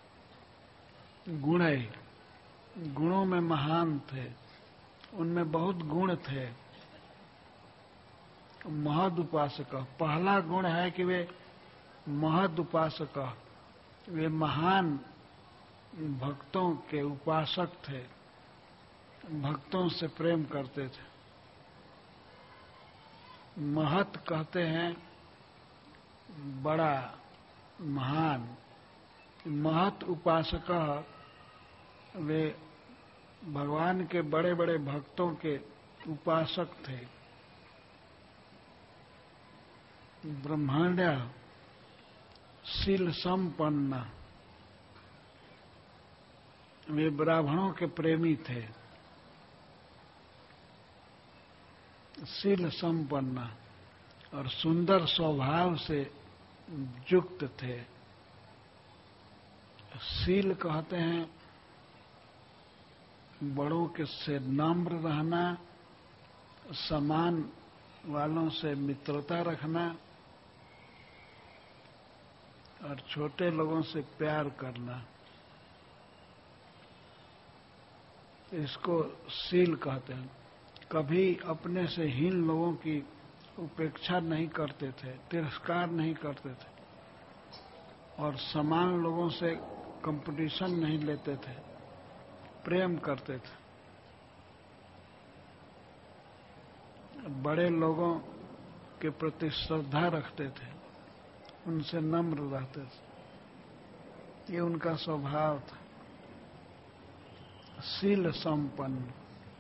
गुणों में महान थे, उनमें बहुत गुण थे। महद उपासक, पहला गुण है कि वे महद उपासक, वे महान भक्तों के उपासक थे, भक्तों से प्रेम करते थे। महत कहते हैं बड़ा, महान। महत उपासक वे भगवान के बड़े बड़े भक्तों के उपासक थे। ब्रह्मांड शील संपन्न, वे ब्राह्मणों के प्रेमी थे। शील संपन्न और सुंदर स्वभाव से युक्त थे। शील कहते हैं बड़ों के से नम्र रहना, समान वालों से मित्रता रखना और छोटे लोगों से प्यार करना, इसको शील कहते हैं। कभी अपने से हीन लोगों की उपेक्षा नहीं करते थे, तिरस्कार नहीं करते थे और समान लोगों से कंपटीशन नहीं लेते थे, प्रेम करते थे। बड़े लोगों के प्रति श्रद्धा रखते थे, उनसे नम्र रहते थे, ये उनका स्वभाव था। शील संपन्न।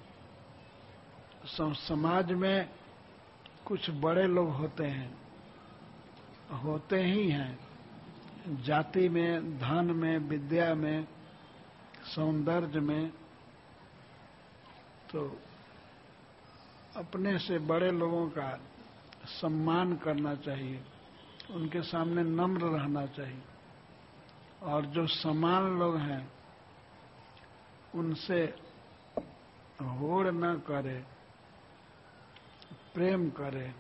समाज में कुछ बड़े लोग होते हैं, होते ही हैं, जाति में, धन में, विद्या में, सौंदर्य में। तो अपने से बड़े लोगों का सम्मान करना चाहिए, उनके सामने नम्र रहना चाहिए और जो समान लोग हैं उनसे होड़ न करे, प्रेम करे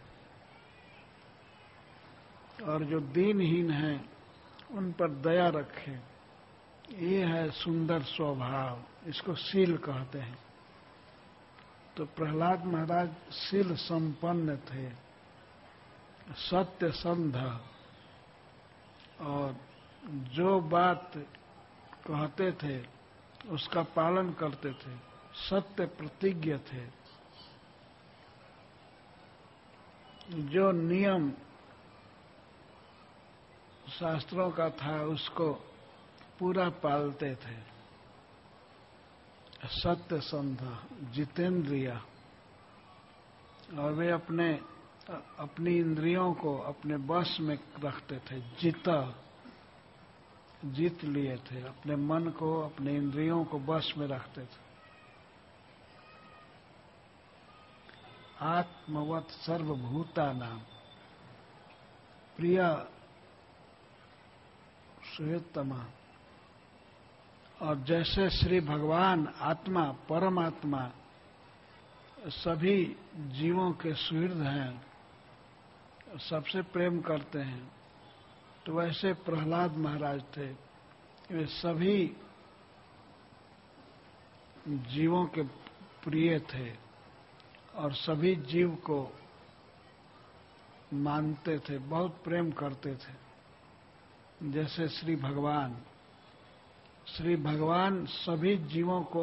और जो दीनहीन हैं उन पर दया रखे। ये है सुंदर स्वभाव, इसको शील कहते हैं। तो प्रहलाद महाराज शील संपन्न थे, सत्य संध, और जो बात कहते थे उसका पालन करते थे, सत्य प्रतिज्ञ थे। जो नियम शास्त्रों का था उसको पूरा पालते थे। सत्य संध, जितेंद्रिय, और वे अपनी इंद्रियों को अपने वश में रखते थे। जीत लिए थे, अपने मन को, अपने इंद्रियों को वश में रखते थे। आत्मवत सर्वभूतानां प्रिय सुहृतमा। और जैसे श्री भगवान आत्मा, परमात्मा सभी जीवों के सुहृद हैं, सबसे प्रेम करते हैं, तो वैसे प्रहलाद महाराज थे। वे सभी जीवों के प्रिय थे और सभी जीव को मानते थे, बहुत प्रेम करते थे। जैसे श्री भगवान सभी जीवों को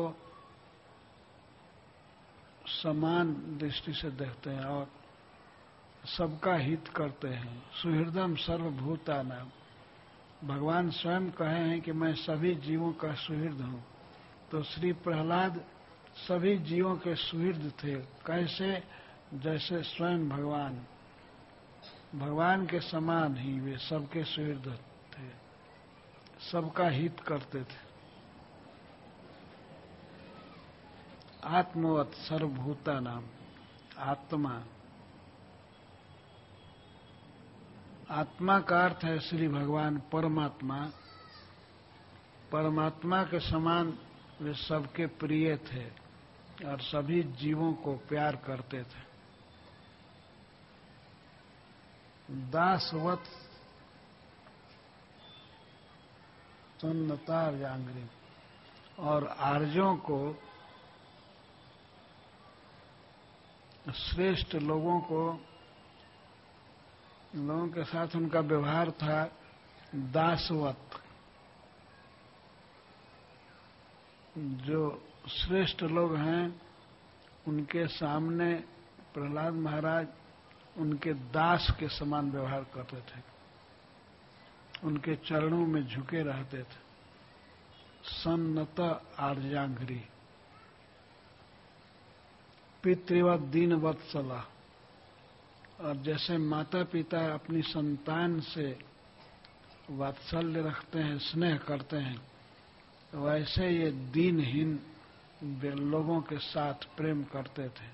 समान दृष्टि से देखते हैं और सबका हित करते हैं। सुहृदम सर्वभूतानां, भगवान स्वयं कहे हैं कि मैं सभी जीवों का सुहृद हूं। तो श्री प्रहलाद सभी जीवों के सुहृद थे। कैसे? जैसे स्वयं भगवान के समान ही वे सबके सुहृद थे, सबका हित करते थे। आत्मवत सर्वभूतानां, आत्मा का अर्थ है श्री भगवान परमात्मा। परमात्मा के समान वे सबके प्रिय थे और सभी जीवों को प्यार करते थे। दासवत सन्नतार्याङ्घ्रि, और आर्यों को, श्रेष्ठ लोगों के साथ उनका व्यवहार था दासवत। जो श्रेष्ठ लोग हैं उनके सामने प्रहलाद महाराज उनके दास के समान व्यवहार करते थे, उनके चरणों में झुके रहते थे। सन्नत आर्याङ्घ्रि, पितृवत दीनवत्सला, और जैसे माता पिता अपनी संतान से वात्सल्य रखते हैं, स्नेह करते हैं, वैसे ये दीनहीन लोगों के साथ प्रेम करते थे।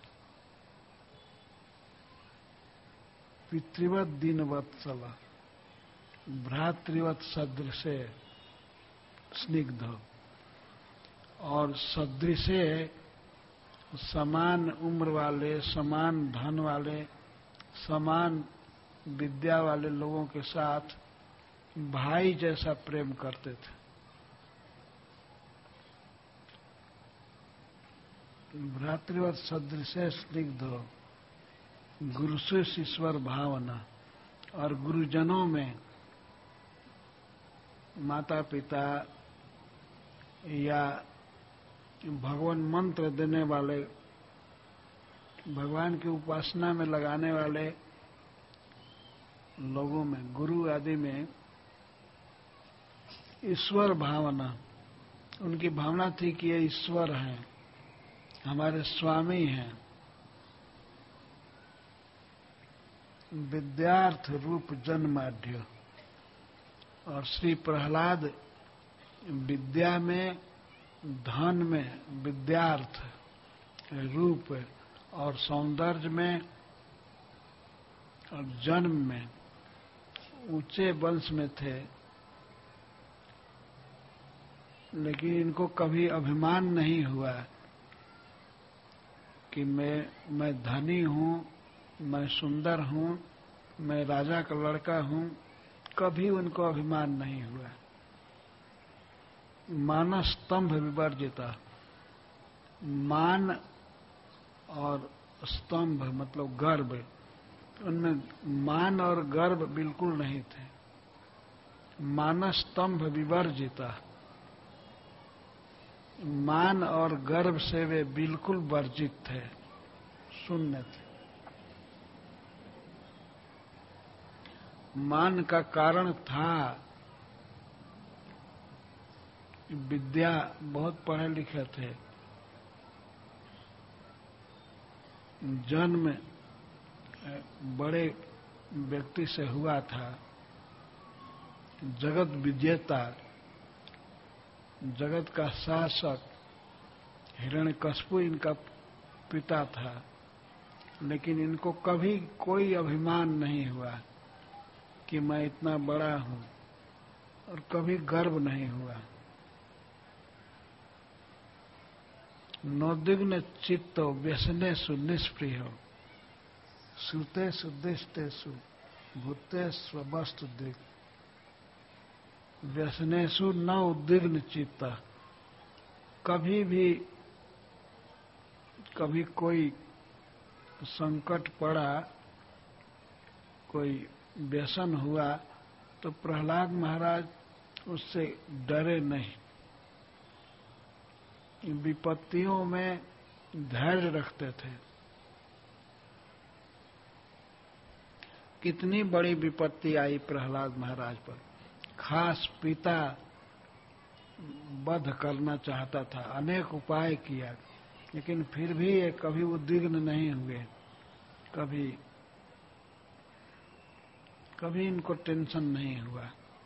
पितृवत दीनवत्सला, भ्रातृवत सदृशे स्निग्ध, और सदृशे समान उम्र वाले, समान धन वाले, समान विद्या वाले लोगों के साथ भाई जैसा प्रेम करते थे। भ्रातृवत सदृशे स्निग्ध, गुरुसे ईश्वर भावना, और गुरुजनों में माता पिता या भगवान मंत्र देने वाले, भगवान की उपासना में लगाने वाले लोगों में, गुरु आदि में ईश्वर भावना, उनकी भावना थी कि ये ईश्वर हैं, हमारे स्वामी हैं। विद्यार्थ रूप जन्माढ्य, और श्री प्रहलाद विद्या में, धन में, विद्यार्थ रूप और सौंदर्य में और जन्म में ऊंचे वंश में थे, लेकिन इनको कभी अभिमान नहीं हुआ कि मैं धनी हूं, मैं सुंदर हूं, मैं राजा का लड़का हूं। कभी उनको अभिमान नहीं हुआ। मानस स्तंभ विवर्जिता, मान और स्तंभ मतलब गर्व, उनमें मान और गर्व बिल्कुल नहीं थे। मानस स्तंभ विवर्जिता, मान और गर्व से वे बिल्कुल वर्जित थे, शून्य थे। मान का कारण था विद्या, बहुत पढ़े लिखे थे, जन्म बड़े व्यक्ति से हुआ था, जगत विजेता, जगत का शासक हिरण्यकशिपु इनका पिता था, लेकिन इनको कभी कोई अभिमान नहीं हुआ कि मैं इतना बड़ा हूं, और कभी गर्व नहीं हुआ। नोद्विग्न चित्तो व्यसनेषु निष्प्रियो, श्रुतेषु दृष्टेषु भूतेषु वस्तुदिक्, व्यसनेषु न उद्विग्न चित्त। कभी कोई संकट पड़ा, कोई व्यसन हुआ तो प्रहलाद महाराज उससे डरे नहीं, विपत्तियों में धैर्य रखते थे। कितनी बड़ी विपत्ति आई प्रहलाद महाराज पर, खास पिता वध करना चाहता था, अनेक उपाय किया, लेकिन फिर भी ये कभी उद्विग्न नहीं हुए, कभी इनको टेंशन नहीं हुआ।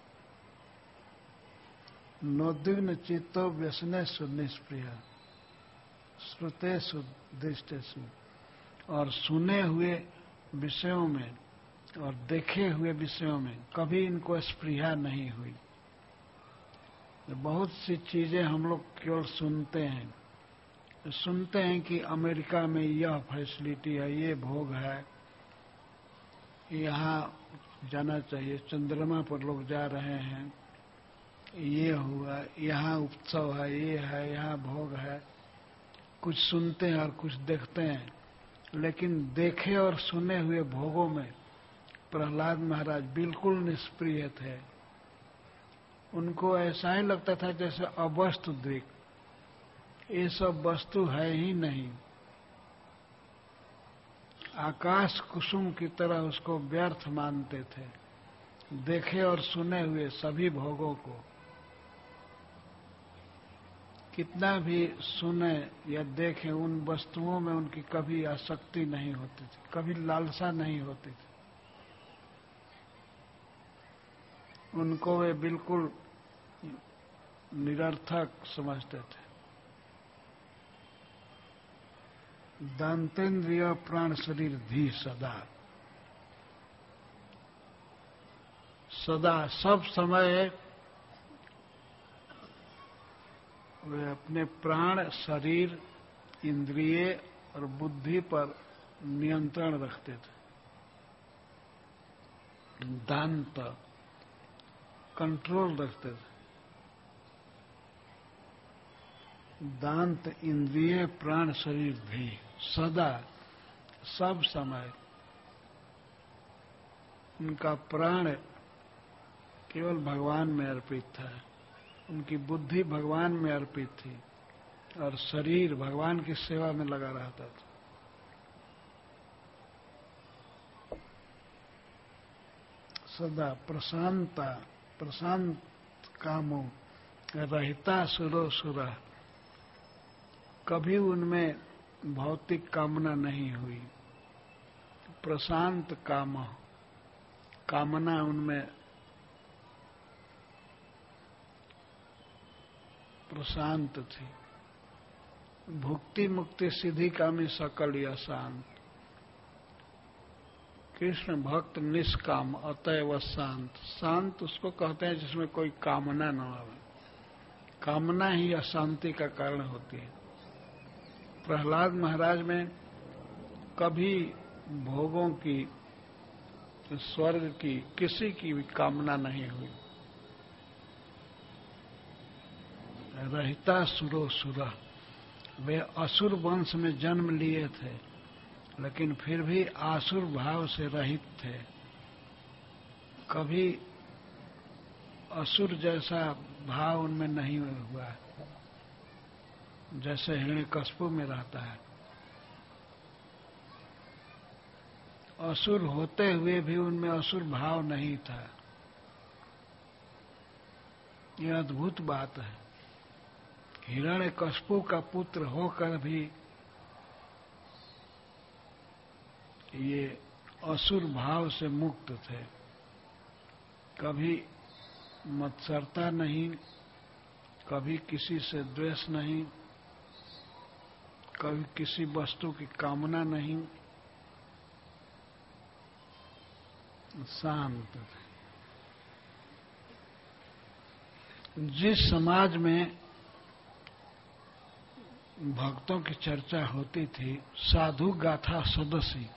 नोद्विग्न चित्तो व्यसनेषु निष्प्रिय श्रुतेषु दृष्टेषु। और सुने हुए विषयों में और देखे हुए विषयों में कभी इनको स्पृहा नहीं हुई। बहुत सी चीजें हम लोग केवल सुनते हैं कि अमेरिका में यह फैसिलिटी है, ये भोग है, यहाँ जाना चाहिए, चंद्रमा पर लोग जा रहे हैं, ये हुआ, यहाँ उत्सव है, ये है, यहाँ भोग है। कुछ सुनते हैं और कुछ देखते हैं, लेकिन देखे और सुने हुए भोगों में प्रहलाद महाराज बिल्कुल निष्प्रिय थे। उनको ऐसा ही लगता था जैसे अवस्तु दृक्, ये सब वस्तु है ही नहीं। आकाश कुसुम की तरह उसको व्यर्थ मानते थे, देखे और सुने हुए सभी भोगों को। कितना भी सुने या देखें, उन वस्तुओं में उनकी कभी आसक्ति नहीं होती थी, कभी लालसा नहीं होती थी। उनको वे बिल्कुल निरर्थक समझते थे। दांतेन्द्रिय प्राण शरीर धी सदा सब समय वे अपने प्राण, शरीर, इंद्रिय और बुद्धि पर नियंत्रण रखते थे। दांत कंट्रोल रखते थे। दांत, इंद्रिय, प्राण, शरीर भी सदा सब समय उनका प्राण केवल भगवान में अर्पित था, उनकी बुद्धि भगवान में अर्पित थी और शरीर भगवान की सेवा में लगा रहता था। सदा प्रशांत कामों रहता सुरो सुरा। कभी उनमें भौतिक कामना नहीं हुई। प्रशांत कामना उनमें प्रशांत थी। भुक्ति मुक्ति सिद्धि कामी सकल या शांत। कृष्ण भक्त निष्काम अतएव शांत। शांत उसको कहते हैं जिसमें कोई कामना न आवे। कामना ही अशांति का कारण होती है। प्रहलाद महाराज में कभी भोगों की, स्वर्ग की, किसी की भी कामना नहीं हुई। रहता सुरो सुरा। वे असुर वंश में जन्म लिए थे, लेकिन फिर भी आसुर भाव से रहित थे। कभी असुर जैसा भाव उनमें नहीं हुआ, जैसे हिरण्यकश्यप में रहता है। असुर होते हुए भी उनमें असुर भाव नहीं था। यह अद्भुत बात है। हिरण्यकश्यप का पुत्र होकर भी ये असुर भाव से मुक्त थे। कभी मत्सरता नहीं, कभी किसी से द्वेष नहीं, कभी किसी वस्तु की कामना नहीं, शांत थे। जिस समाज में भक्तों की चर्चा होती थी, साधु गाथा सदसी,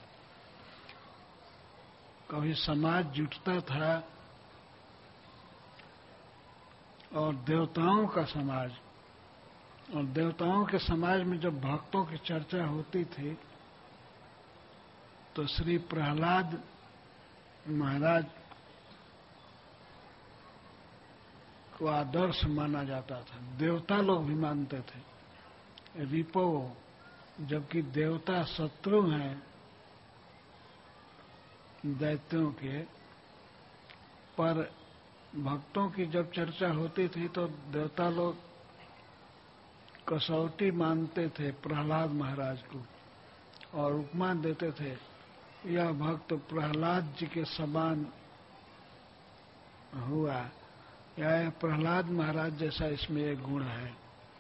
कभी समाज जुटता था और देवताओं का समाज। और देवताओं के समाज में जब भक्तों की चर्चा होती थी तो श्री प्रहलाद महाराज को आदर्श माना जाता था। देवता लोग भी मानते थे। रिपो, जबकि देवता शत्रु हैं दैत्यों के, पर भक्तों की जब चर्चा होती थी तो देवता लोग कसौटी मानते थे प्रहलाद महाराज को और उपमा देते थे, यह भक्त प्रहलाद जी के समान हुआ, या प्रहलाद महाराज जैसा इसमें एक गुण है।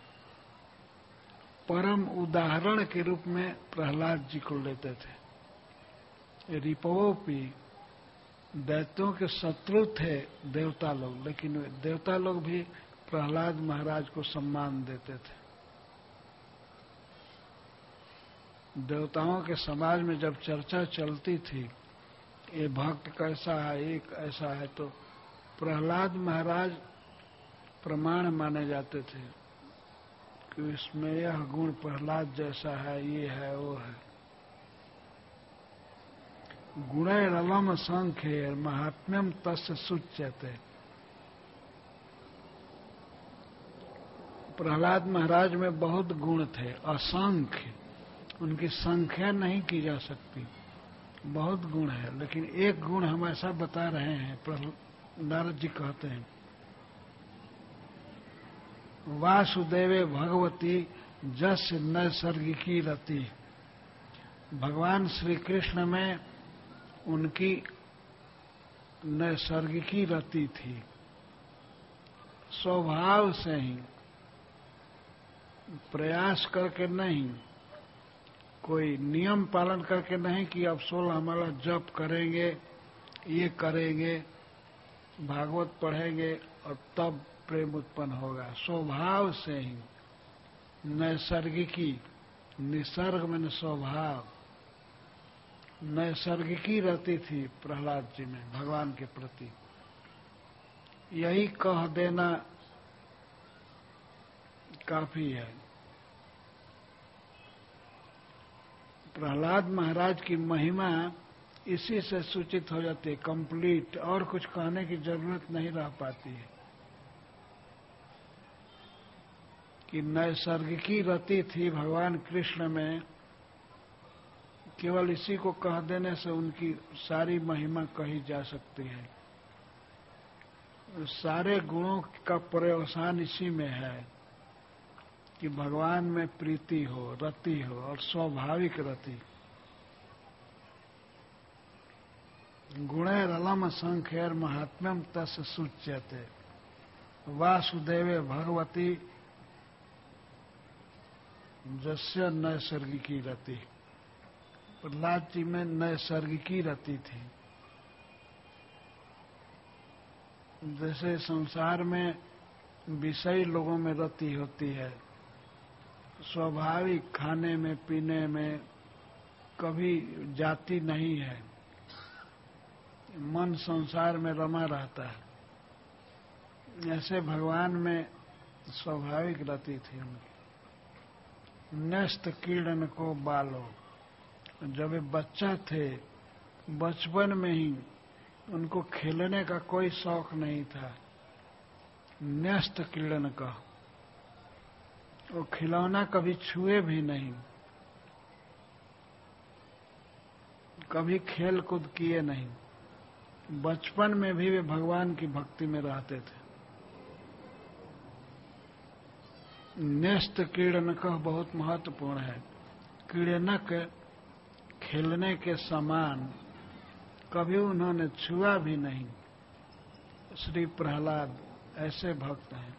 परम उदाहरण के रूप में प्रहलाद जी को लेते थे। रिपवोपी, दैत्यों के शत्रु थे देवता लोग, लेकिन देवता लोग भी प्रहलाद महाराज को सम्मान देते थे। देवताओं के समाज में जब चर्चा चलती थी ये भक्त कैसा है, एक ऐसा है, तो प्रहलाद महाराज प्रमाण माने जाते थे कि इसमें यह गुण प्रहलाद जैसा है, ये है, वो है। गुणैरलम संख्य महात्म्यम तस्य सुच्यते। प्रहलाद महाराज में बहुत गुण थे, असंख्य, उनकी संख्या नहीं की जा सकती, बहुत गुण है। लेकिन एक गुण हम ऐसा बता रहे हैं, नारद जी कहते हैं, वासुदेवे भगवती जस नैसर्गिकी रति। भगवान श्री कृष्ण में उनकी नैसर्गिकी रति थी, स्वभाव से ही, प्रयास करके नहीं, कोई नियम पालन करके नहीं कि अब 16 माला जप करेंगे, ये करेंगे, भागवत पढ़ेंगे और तब प्रेम उत्पन्न होगा। स्वभाव से ही, नैसर्गिकी, निसर्ग में स्वभाव, नैसर्गिकी रहती थी प्रहलाद जी में भगवान के प्रति। यही कह देना काफी है। प्रहलाद महाराज की महिमा इसी से सूचित हो जाती है, कंप्लीट, और कुछ कहने की जरूरत नहीं रह पाती है कि नैसर्गिकी रति थी भगवान कृष्ण में। केवल इसी को कह देने से उनकी सारी महिमा कही जा सकती है। सारे गुणों का पर्यवसान इसी में है कि भगवान में प्रीति हो, रति हो, और स्वाभाविक रति। गुणैरलम संख्यर महात्म्यम तस्य सुच्यते। वासुदेवे भगवती जस्य नैसर्गिकी रति। प्रहलाद जी में नैसर्गिकी रति थी। जैसे संसार में विषयी लोगों में रति होती है, स्वाभाविक खाने में पीने में कभी जाति नहीं है, मन संसार में रमा रहता है। ऐसे भगवान में स्वाभाविक रति थी उनकी। न्यस्त कीड़न को बालो, जब वे बच्चा थे बचपन में ही उनको खेलने का कोई शौक नहीं था। न्यस्त कीड़न का, वो खिलौना कभी छुए भी नहीं, कभी खेल कूद किए नहीं। बचपन में भी वे भगवान की भक्ति में रहते थे। न्यस्त क्रीड़नक बहुत महत्वपूर्ण है। क्रीड़नक खेलने के समान कभी उन्होंने छुआ भी नहीं। श्री प्रहलाद ऐसे भक्त हैं,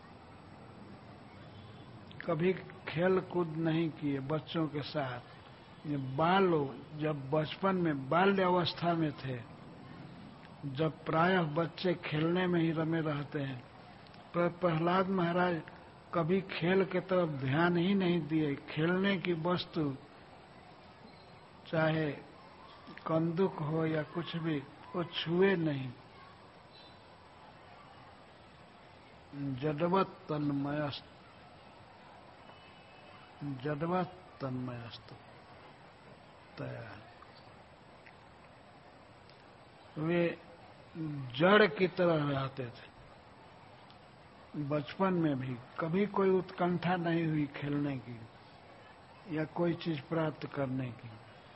कभी खेल कूद नहीं किए बच्चों के साथ। ये बालो, जब बचपन में बाल्य अवस्था में थे, जब प्रायः बच्चे खेलने में ही रमे रहते हैं, पर प्रहलाद महाराज कभी खेल के तरफ ध्यान ही नहीं दिए। खेलने की वस्तु चाहे कंदुक हो या कुछ भी, वो छुए नहीं। जडवत तन्मयस्त तया। वे जड़ की तरह रहते थे। बचपन में भी कभी कोई उत्कंठा नहीं हुई खेलने की या कोई चीज प्राप्त करने की।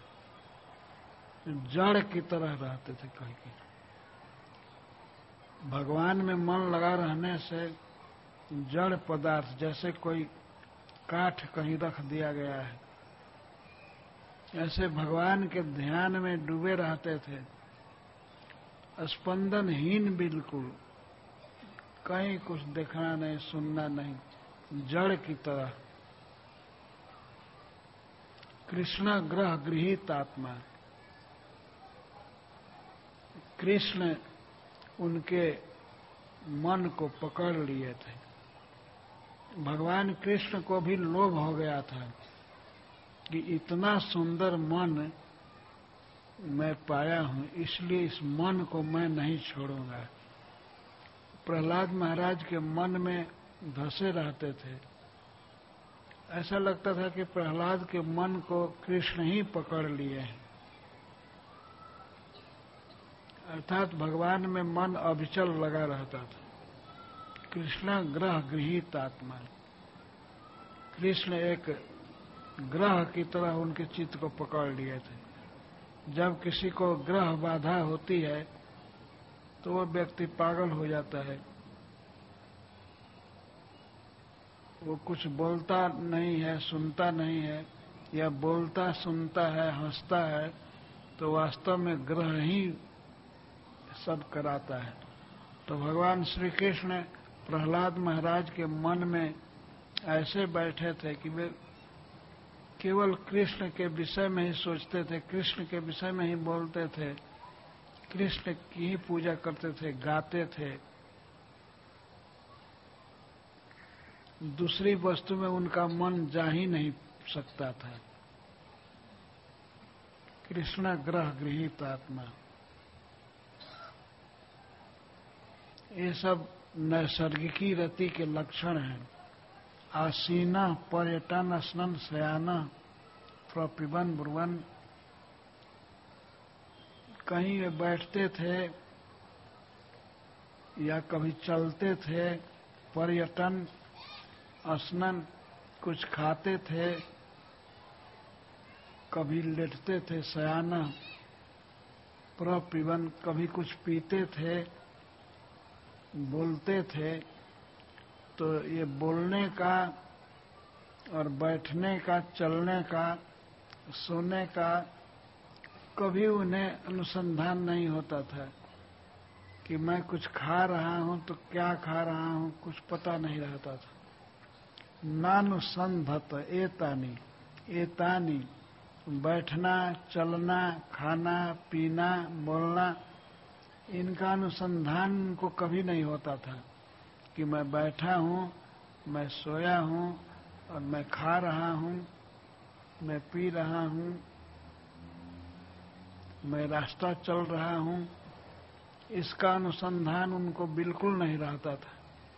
जड़ की तरह रहते थे कहीं की। भगवान में मन लगा रहने से जड़ पदार्थ जैसे कोई काठ कहीं रख दिया गया है, ऐसे भगवान के ध्यान में डूबे रहते थे, स्पंदनहीन बिल्कुल, कहीं कुछ देखना नहीं सुनना नहीं, जड़ की तरह। कृष्ण ग्रह गृहीत आत्मा, कृष्ण उनके मन को पकड़ लिए थे। भगवान कृष्ण को भी लोभ हो गया था कि इतना सुंदर मन मैं पाया हूं, इसलिए इस मन को मैं नहीं छोड़ूंगा। प्रहलाद महाराज के मन में धसे रहते थे। ऐसा लगता था कि प्रहलाद के मन को कृष्ण ही पकड़ लिए हैं, अर्थात भगवान में मन अविचल लगा रहता था। कृष्ण ग्रह गृहीत आत्मा, कृष्ण एक ग्रह की तरह उनके चित्त को पकड़ लिए थे। जब किसी को ग्रह बाधा होती है तो वो व्यक्ति पागल हो जाता है, वो कुछ बोलता नहीं है, सुनता नहीं है, या बोलता सुनता है, हंसता है, तो वास्तव में ग्रह ही सब कराता है। तो भगवान श्री कृष्ण प्रहलाद महाराज के मन में ऐसे बैठे थे कि वे केवल कृष्ण के विषय में ही सोचते थे, कृष्ण के विषय में ही बोलते थे, कृष्ण की ही पूजा करते थे, गाते थे। दूसरी वस्तु में उनका मन जा ही नहीं सकता था। कृष्ण ग्रह गृहीत आत्मा, ये सब नैसर्गिकी रति के लक्षण हैं। आसीना पर्यटन स्नन शयाना प्रपिबन ब्रुवन, कहीं वे बैठते थे या कभी चलते थे, पर्यटन स्नन कुछ खाते थे, कभी लेटते थे, शयाना प्रपिबन कभी कुछ पीते थे, बोलते थे। तो ये बोलने का और बैठने का, चलने का, सोने का कभी उन्हें अनुसंधान नहीं होता था कि मैं कुछ खा रहा हूं तो क्या खा रहा हूं, कुछ पता नहीं रहता था। नानुसंधत एतानी बैठना, चलना, खाना, पीना, बोलना, इनका अनुसंधान को कभी नहीं होता था कि मैं बैठा हूं, मैं सोया हूं और मैं खा रहा हूं, मैं पी रहा हूं, मैं रास्ता चल रहा हूं। इसका अनुसंधान उनको बिल्कुल नहीं रहता था।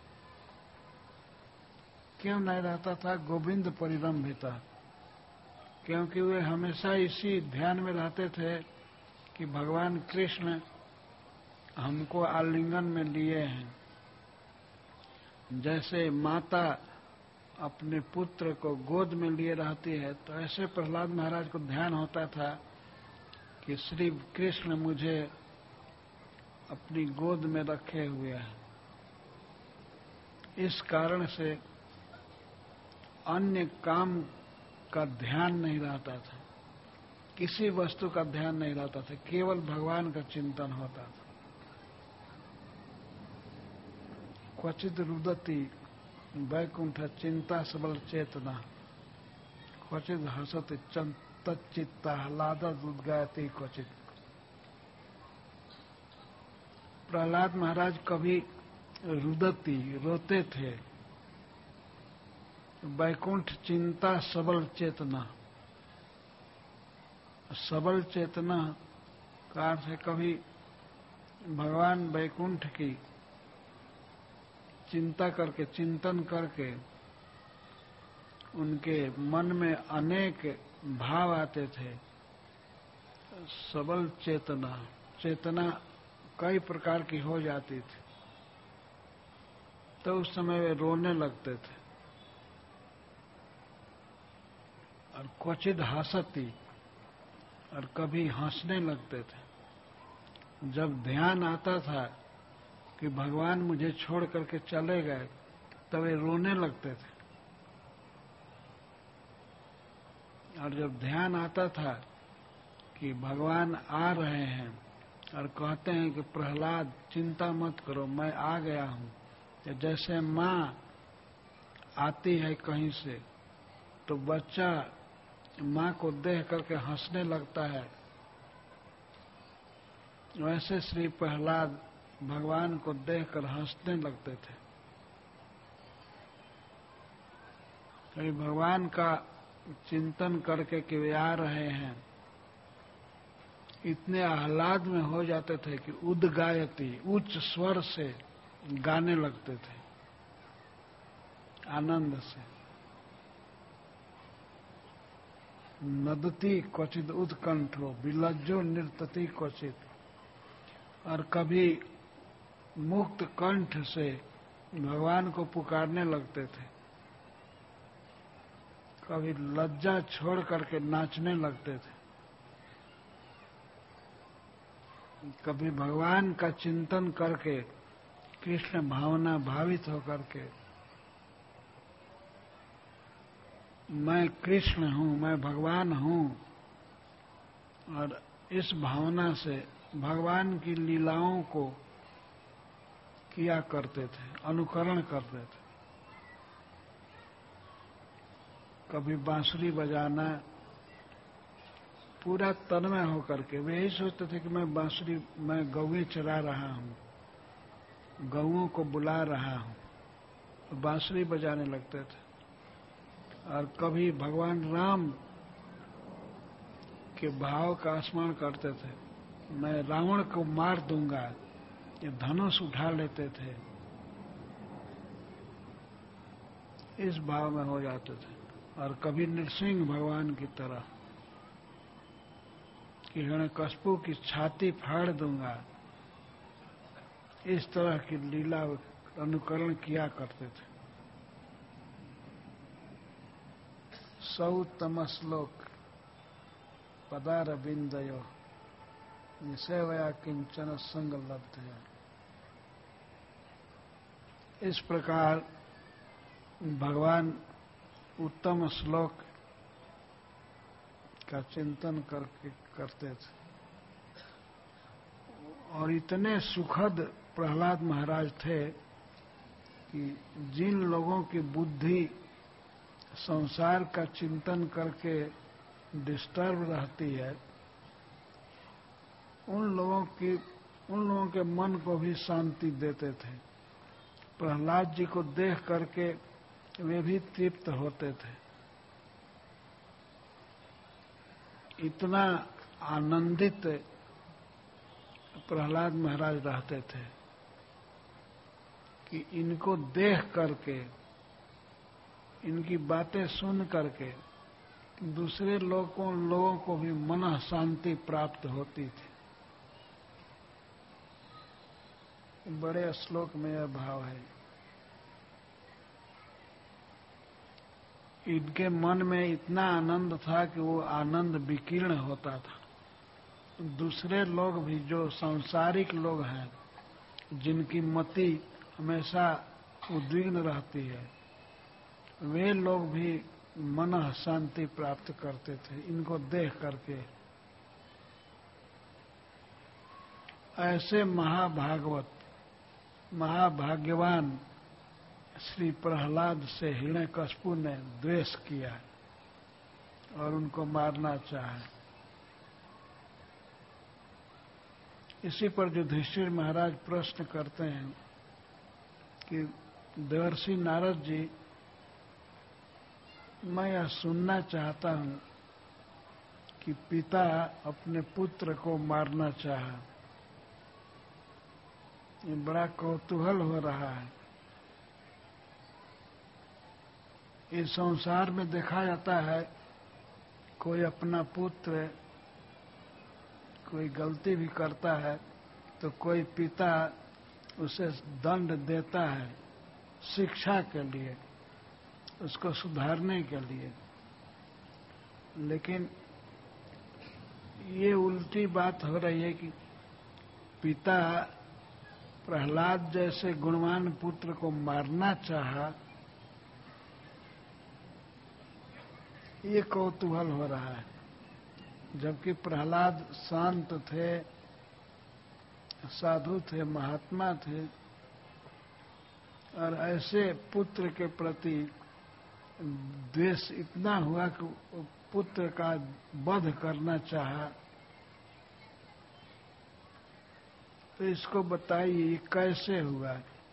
क्यों नहीं रहता था? गोविंद परिरंभिता, क्योंकि वे हमेशा इसी ध्यान में रहते थे कि भगवान कृष्ण हमको आलिंगन में लिए हैं। जैसे माता अपने पुत्र को गोद में लिए रहती है, तो ऐसे प्रहलाद महाराज को ध्यान होता था कि श्री कृष्ण मुझे अपनी गोद में रखे हुए हैं। इस कारण से अन्य काम का ध्यान नहीं रहता था, किसी वस्तु का ध्यान नहीं रहता था, केवल भगवान का चिंतन होता था। क्वचित रुदती वैकुंठ चिंता सबल चेतना, क्वचित हसति तच्चित्ता ह्लादत उद्गायति क्वचित। प्रहलाद महाराज कभी रुदती रोते थे, वैकुंठ चिंता सबल चेतना। सबल चेतना का अर्थ है कभी भगवान वैकुंठ की चिंता करके, चिंतन करके उनके मन में अनेक भाव आते थे। सबल चेतना, चेतना कई प्रकार की हो जाती थी। तो उस समय वे रोने लगते थे और क्वचित हंसती, और कभी हंसने लगते थे। जब ध्यान आता था कि भगवान मुझे छोड़ करके चले गए, तब वे रोने लगते थे। और जब ध्यान आता था कि भगवान आ रहे हैं और कहते हैं कि प्रहलाद चिंता मत करो, मैं आ गया हूं, जैसे माँ आती है कहीं से तो बच्चा माँ को देख करके हंसने लगता है, वैसे श्री प्रहलाद भगवान को देखकर हंसने लगते थे। कहीं भगवान का चिंतन करके कि वे आ रहे हैं, इतने आह्लाद में हो जाते थे कि उद्गायती, उच्च स्वर से गाने लगते थे आनंद से। नदती क्वचित उत्कंठो विलज्जो नृत्यति क्वचित, और कभी मुक्त कंठ से भगवान को पुकारने लगते थे, कभी लज्जा छोड़ करके नाचने लगते थे, कभी भगवान का चिंतन करके कृष्ण भावना भावित होकर के मैं कृष्ण हूं, मैं भगवान हूं, और इस भावना से भगवान की लीलाओं को किया करते थे, अनुकरण करते थे। कभी बांसुरी बजाना, पूरा तन्मय होकर के वे यही सोचते थे कि मैं गौएं चरा रहा हूं, गौओं को बुला रहा हूं, तो बांसुरी बजाने लगते थे। और कभी भगवान राम के भाव का स्मरण करते थे, मैं रावण को मार दूंगा, ये धनुष उठा लेते थे, इस भाव में हो जाते थे। और कभी नृसिंह भगवान की तरह कि हिरण्यकश्यप की छाती फाड़ दूंगा, इस तरह की लीला अनुकरण किया करते थे। सौतम श्लोक पदारविंदयो निसेवया किंचन संग लब्धया। इस प्रकार भगवान उत्तम श्लोक का चिंतन करते थे। और इतने सुखद प्रहलाद महाराज थे कि जिन लोगों की बुद्धि संसार का चिंतन करके डिस्टर्ब रहती है, उन लोगों के मन को भी शांति देते थे। प्रहलाद जी को देख करके वे भी तृप्त होते थे। इतना आनंदित प्रहलाद महाराज रहते थे कि इनको देख करके, इनकी बातें सुन करके दूसरे लोगों को भी मन शांति प्राप्त होती थी। बड़े श्लोक में यह भाव है। इनके मन में इतना आनंद था कि वो आनंद विकीर्ण होता था। दूसरे लोग भी जो सांसारिक लोग हैं, जिनकी मति हमेशा उद्विग्न रहती है, वे लोग भी मन शांति प्राप्त करते थे इनको देख करके। ऐसे महाभागवत, महाभाग्यवान श्री प्रहलाद से हिरण्यकश्यप ने द्वेष किया और उनको मारना चाहा। इसी पर युधिष्ठिर महाराज प्रश्न करते हैं कि देवर्षि नारद जी, मैं यह सुनना चाहता हूं कि पिता अपने पुत्र को मारना चाहा। ये बड़ा कौतूहल हो रहा है इस संसार में देखा जाता है कोई अपना पुत्र कोई गलती भी करता है तो कोई पिता उसे दंड देता है शिक्षा के लिए, उसको सुधारने के लिए। लेकिन ये उल्टी बात हो रही है कि पिता प्रहलाद जैसे गुणवान पुत्र को मारना चाहा, ये कौतूहल हो रहा है। जबकि प्रहलाद शांत थे, साधु थे, महात्मा थे, और ऐसे पुत्र के प्रति द्वेष इतना हुआ कि पुत्र का वध करना चाहा। तो इसको बताइए ये कैसे हुआ?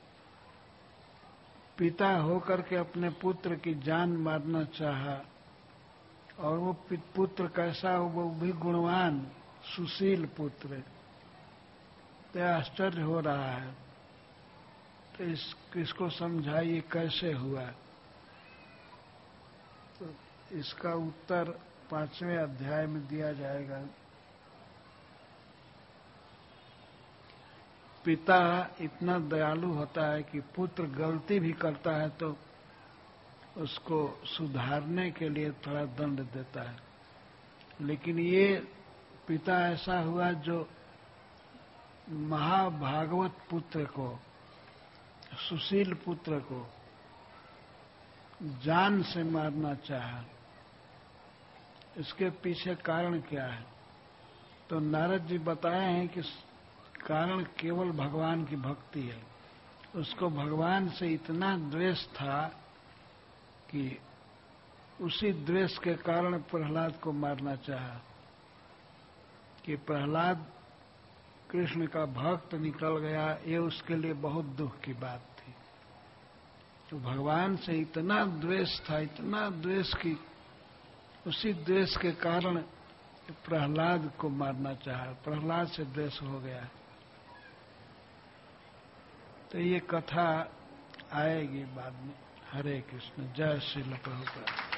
पिता होकर के अपने पुत्र की जान मारना चाहा, और वो पुत्र कैसा हो, वो भी गुणवान सुशील पुत्र। तो आश्चर्य हो रहा है। तो इसको समझाइए कैसे हुआ। तो इसका उत्तर 5वें अध्याय में दिया जाएगा। पिता इतना दयालु होता है कि पुत्र गलती भी करता है तो उसको सुधारने के लिए थोड़ा दंड देता है। लेकिन ये पिता ऐसा हुआ जो महाभागवत पुत्र को, सुशील पुत्र को जान से मारना चाहा। इसके पीछे कारण क्या है? तो नारद जी बताए हैं कि कारण केवल भगवान की भक्ति है। उसको भगवान से इतना द्वेष था कि उसी द्वेष के कारण प्रहलाद को मारना चाहा, कि प्रहलाद कृष्ण का भक्त निकल गया, ये उसके लिए बहुत दुख की बात थी। तो भगवान से इतना द्वेष था, इतना द्वेष की उसी द्वेष के कारण प्रहलाद को मारना चाहा। प्रहलाद से द्वेष हो गया। तो ये कथा आएगी बाद में। हरे कृष्ण। जय श्री प्रभुपाद।